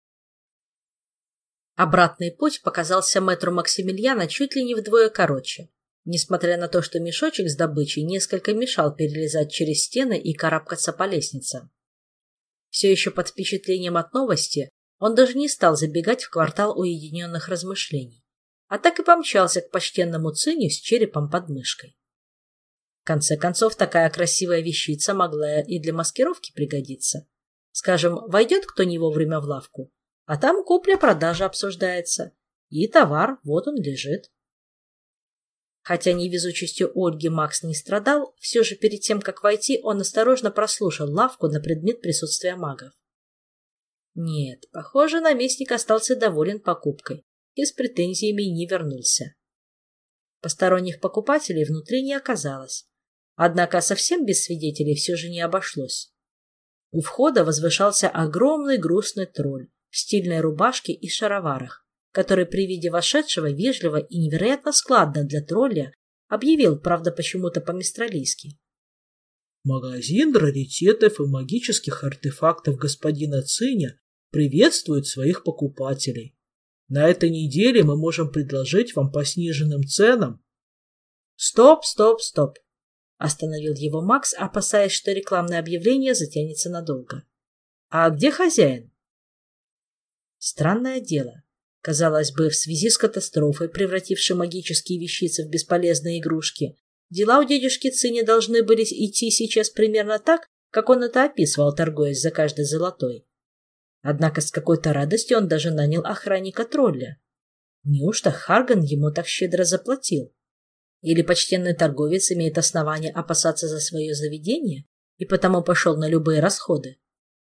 [SPEAKER 1] Обратный путь показался мэтру Максимилиана чуть ли не вдвое короче, несмотря на то, что мешочек с добычей несколько мешал перелезать через стены и карабкаться по лестницам. Все еще под впечатлением от новости он даже не стал забегать в квартал уединенных размышлений, а так и помчался к почтенному Циню с черепом под мышкой. В конце концов, такая красивая вещица могла и для маскировки пригодиться. Скажем, войдет кто не вовремя в лавку, а там купля-продажа обсуждается, и товар, вот он лежит. Хотя невезучестью Ольги Макс не страдал, все же перед тем, как войти, он осторожно прослушал лавку на предмет присутствия магов. Нет, похоже, наместник остался доволен покупкой и с претензиями не вернулся. Посторонних покупателей внутри не оказалось, однако совсем без свидетелей все же не обошлось. У входа возвышался огромный грустный тролль в стильной рубашке и шароварах, который при виде вошедшего вежливо и невероятно складно для тролля объявил, правда, почему-то по-мистралийски.
[SPEAKER 4] Магазин раритетов и магических артефактов господина Циня приветствует своих покупателей. На этой неделе мы можем предложить вам по сниженным ценам. Стоп, стоп, стоп. Остановил его Макс, опасаясь, что рекламное объявление затянется надолго. А где хозяин? Странное дело. Казалось бы, в связи с катастрофой, превратившей магические вещицы в бесполезные игрушки, дела у дядюшки Циня должны были идти сейчас примерно так, как он это описывал, торгуясь за каждый золотой. Однако с какой-то радостью он даже нанял охранника тролля. Неужто Харган ему так щедро заплатил? Или почтенный торговец имеет основания опасаться за свое заведение и потому пошел на любые расходы?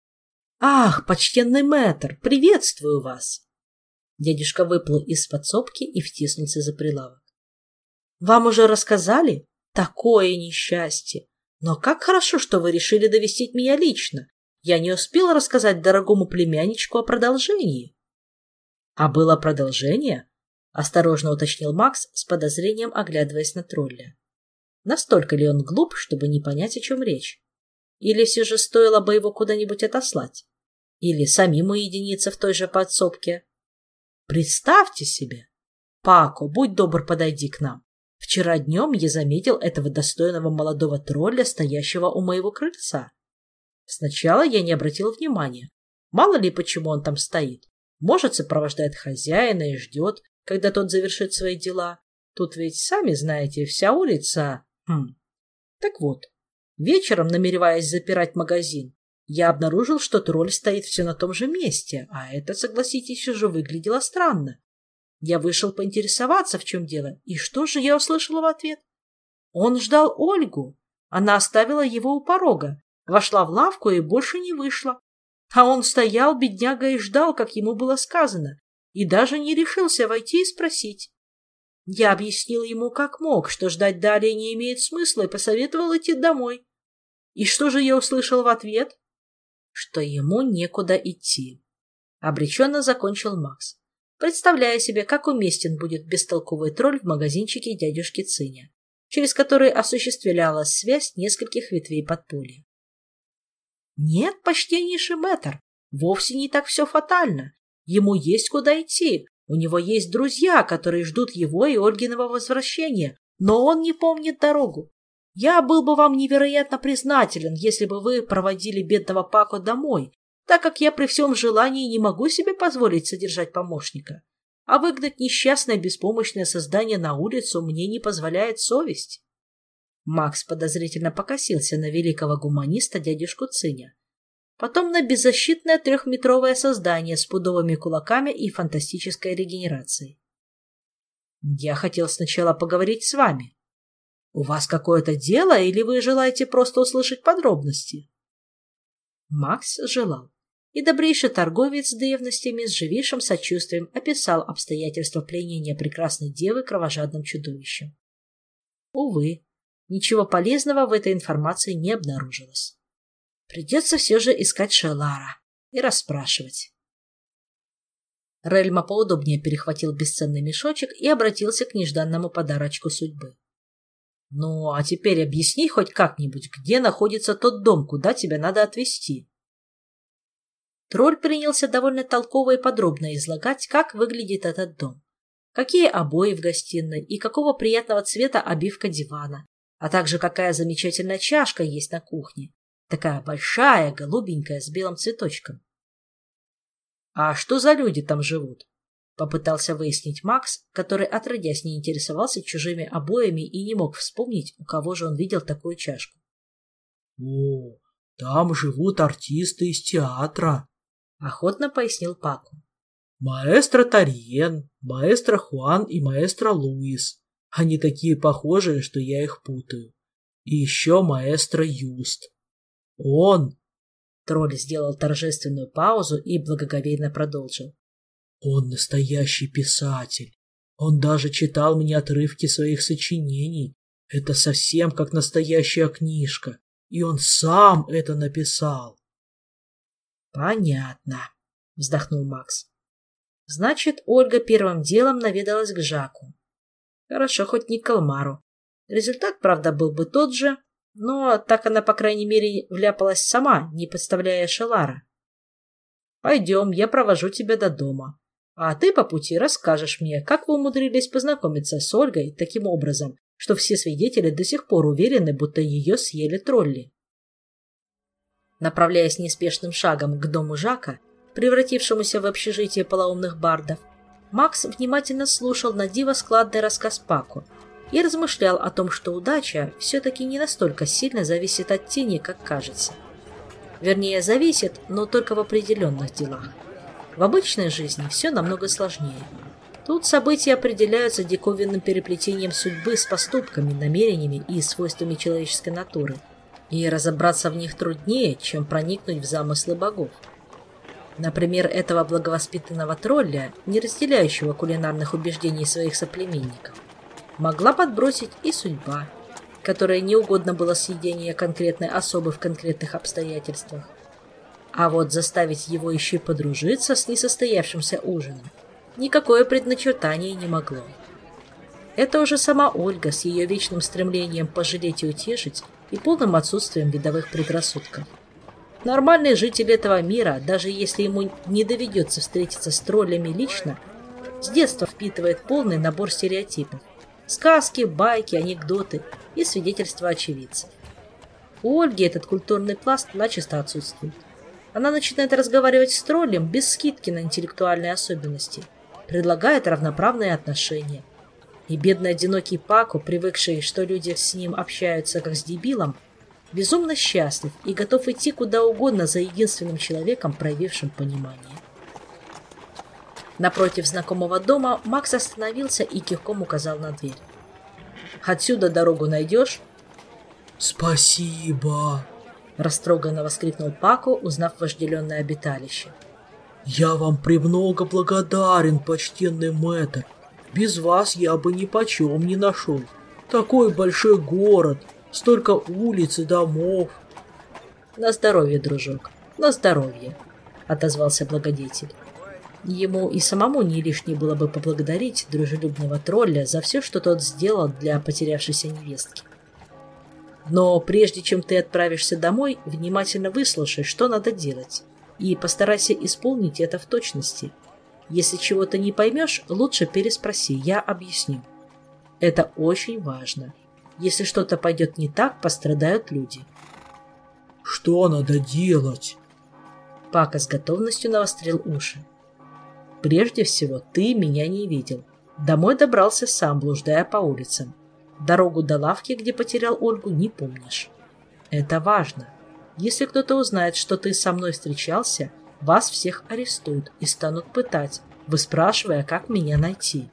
[SPEAKER 4] «Ах, почтенный мэтр, приветствую вас!» Дядюшка выплыл из подсобки и втиснулся за прилавок. «Вам уже рассказали? Такое несчастье! Но как хорошо, что вы решили навестить меня лично. Я не успела рассказать дорогому племянничку о продолжении». «А было продолжение?» — осторожно уточнил Макс, с подозрением оглядываясь на тролля. Настолько ли он глуп, чтобы не понять, о чем речь? Или все же стоило бы его куда-нибудь отослать? Или самим уединиться в той же подсобке? Представьте себе! Пако, будь добр, подойди к нам. Вчера днем я заметил этого достойного молодого тролля, стоящего у моего крыльца. Сначала я не обратил внимания. Мало ли, почему он там стоит. Может, сопровождает хозяина и ждет, когда тот завершит свои дела. Тут ведь, сами знаете, вся улица... Хм. Так вот, вечером, намереваясь запирать магазин, я обнаружил, что тролль стоит все на том же месте, а это, согласитесь, уже выглядело странно. Я вышел поинтересоваться, в чем дело, и что же я услышала в ответ? Он ждал Ольгу. Она оставила его у порога, вошла в лавку и больше не вышла. А он стоял, бедняга, и ждал, как ему было сказано, и даже не решился войти и спросить. Я объяснил ему как мог, что ждать далее не имеет смысла, и посоветовал идти домой. И что же я услышал в ответ? Что ему некуда идти. Обреченно закончил Макс, представляя себе, как уместен будет бестолковый тролль в магазинчике дядюшки Циня, через который осуществлялась связь нескольких ветвей подполья. Нет, почтеннейший мэтр, вовсе не так все фатально. Ему есть куда идти, у него есть друзья, которые ждут его и Ольгиного возвращения, но он не помнит дорогу. Я был бы вам невероятно признателен, если бы вы проводили бедного Пако домой, так как я при всем желании не могу себе позволить содержать помощника. А выгнать несчастное беспомощное создание на улицу мне не позволяет совесть.
[SPEAKER 1] Макс подозрительно покосился на великого гуманиста дядюшку Циня. Потом на беззащитное трехметровое создание с пудовыми кулаками и фантастической регенерацией. «Я хотел сначала поговорить с вами. У вас какое-то дело или вы желаете просто услышать подробности?» Макс желал, и добрейший торговец с древностями с живейшим сочувствием описал обстоятельства пленения прекрасной девы кровожадным чудовищем. Увы, ничего полезного в этой информации не обнаружилось. Придется все же искать Шелара и расспрашивать. Рельма поудобнее перехватил бесценный мешочек и обратился к нежданному подарочку судьбы. «Ну, а теперь объясни хоть как-нибудь, где находится тот дом, куда тебя надо отвезти». Тролль принялся довольно толково и подробно излагать, как выглядит этот дом, какие обои в гостиной и какого приятного цвета обивка дивана, а также какая замечательная чашка есть на кухне, такая большая, голубенькая, с белым цветочком. «А что за люди там живут?» — попытался выяснить Макс, который отродясь не интересовался чужими обоями и не мог вспомнить, у кого же он видел такую чашку.
[SPEAKER 5] «О, там живут артисты из театра», — охотно пояснил Пако. «Маэстро Тариен, маэстро Хуан и маэстро Луис. Они такие похожие, что я их путаю. И еще маэстро Юст. Он...»
[SPEAKER 1] Тролль сделал торжественную паузу и благоговейно продолжил.
[SPEAKER 5] «Он настоящий писатель. Он даже читал мне отрывки своих сочинений. Это совсем как настоящая книжка. И он сам это написал».
[SPEAKER 1] «Понятно», — вздохнул Макс. «Значит, Ольга первым делом наведалась к Жаку. Хорошо, хоть не к Калмару. Результат, правда, был бы тот же, но так она, по крайней мере, вляпалась сама, не подставляя Шелара. Пойдем, я провожу тебя до дома. А ты по пути расскажешь мне, как вы умудрились познакомиться с Ольгой таким образом, что все свидетели до сих пор уверены, будто ее съели тролли». Направляясь неспешным шагом к дому Жака, превратившемуся в общежитие полоумных бардов, Макс внимательно слушал на диво складный рассказ Пако и размышлял о том, что удача все-таки не настолько сильно зависит от тени, как кажется. Вернее, зависит, но только в определенных делах. В обычной жизни все намного сложнее. Тут события определяются диковинным переплетением судьбы с поступками, намерениями и свойствами человеческой натуры, и разобраться в них труднее, чем проникнуть в замыслы богов. Например, этого благовоспитанного тролля, не разделяющего кулинарных убеждений своих соплеменников, могла подбросить и судьба, которой не угодно было съедение конкретной особы в конкретных обстоятельствах. А вот заставить его еще и подружиться с несостоявшимся ужином никакое предначертание не могло. Это уже сама Ольга с ее вечным стремлением пожалеть и утешить и полным отсутствием видовых предрассудков. Нормальный житель этого мира, даже если ему не доведется встретиться с троллями лично, с детства впитывает полный набор стереотипов. Сказки, байки, анекдоты и свидетельства очевидцев. У Ольги этот культурный пласт начисто отсутствует. Она начинает разговаривать с троллем без скидки на интеллектуальные особенности, предлагает равноправные отношения. И бедный одинокий Пако, привыкший, что люди с ним общаются как с дебилом, безумно счастлив и готов идти куда угодно за единственным человеком, проявившим понимание. Напротив знакомого дома Макс остановился и кивком указал на дверь. «Отсюда дорогу найдешь?»
[SPEAKER 5] «Спасибо!» — растроганно воскликнул Пако, узнав вожделенное обиталище. «Я вам премного благодарен, почтенный мэтр. Без вас я бы ни почем не нашел. Такой большой город, столько улиц и домов».
[SPEAKER 1] «На здоровье, дружок, на здоровье!» — отозвался благодетель. Ему и самому не лишнее было бы поблагодарить дружелюбного тролля за все, что тот сделал для потерявшейся невестки. Но прежде чем ты отправишься домой, внимательно выслушай, что надо делать, и постарайся исполнить это в точности. Если чего-то не поймешь, лучше переспроси, я объясню. Это очень важно. Если что-то пойдет не так, пострадают люди.
[SPEAKER 5] «Что надо делать?»
[SPEAKER 1] Пако с готовностью навострил уши. «Прежде всего, ты меня не видел. Домой добрался сам, блуждая по улицам. Дорогу до лавки, где потерял Ольгу, не помнишь. Это важно. Если кто-то узнает, что ты со мной встречался, вас всех арестуют и станут пытать, выспрашивая, как меня найти».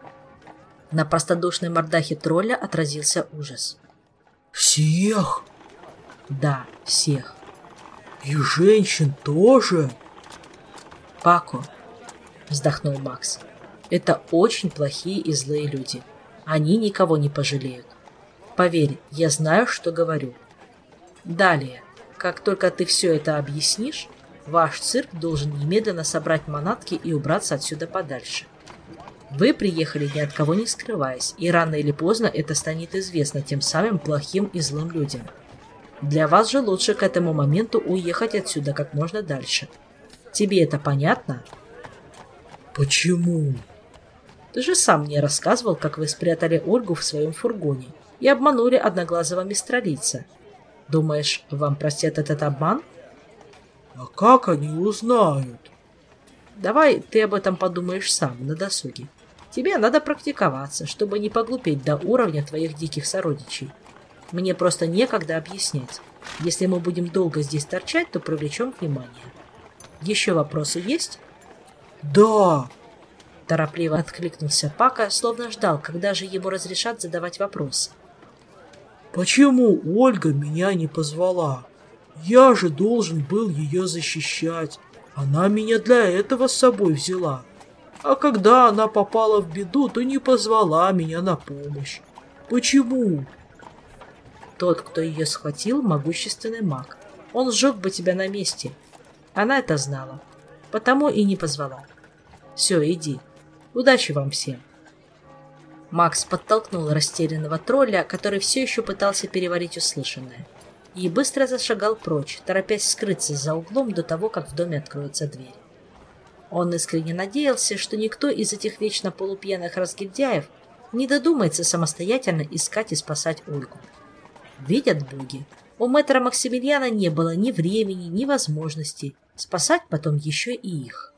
[SPEAKER 1] На простодушной мордахе тролля отразился ужас.
[SPEAKER 5] «Всех?»
[SPEAKER 1] «Да, всех».
[SPEAKER 5] «И женщин тоже?»
[SPEAKER 1] «Пако», — вздохнул Макс, — «это очень плохие и злые люди. Они никого не пожалеют. Поверь, я знаю, что говорю. Далее, как только ты все это объяснишь, ваш цирк должен немедленно собрать манатки и убраться отсюда подальше. Вы приехали ни от кого не скрываясь, и рано или поздно это станет известно тем самым плохим и злым людям. Для вас же лучше к этому моменту уехать отсюда как можно дальше. Тебе это понятно?»
[SPEAKER 5] «Почему?»
[SPEAKER 1] «Ты же сам мне рассказывал, как вы спрятали Ольгу в своем фургоне и обманули одноглазого мистралийца. Думаешь, вам простят этот обман?»
[SPEAKER 5] «А как они узнают?»
[SPEAKER 1] «Давай ты об этом подумаешь сам на досуге. Тебе надо практиковаться, чтобы не поглупеть до уровня твоих диких сородичей. Мне просто некогда объяснять. Если мы будем долго здесь торчать, то привлечем внимание. Еще вопросы есть?»
[SPEAKER 5] «Да!»
[SPEAKER 1] Торопливо откликнулся Пако, словно ждал, когда же ему разрешат задавать вопросы.
[SPEAKER 5] «Почему Ольга меня не позвала? Я же должен был ее защищать. Она меня для этого с собой взяла. А когда она попала в беду, то не позвала меня на помощь. Почему?»
[SPEAKER 1] «Тот, кто ее схватил, могущественный маг. Он сжег бы тебя на месте. Она это знала, потому и не позвала. Все, иди. Удачи вам всем». Макс подтолкнул растерянного тролля, который все еще пытался переварить услышанное, и быстро зашагал прочь, торопясь скрыться за углом до того, как в доме откроется дверь. Он искренне надеялся, что никто из этих вечно полупьяных разгильдяев не додумается самостоятельно искать и спасать Ольгу. Видят боги, у мэтра Максимилиана не было ни времени, ни возможности спасать потом еще и их.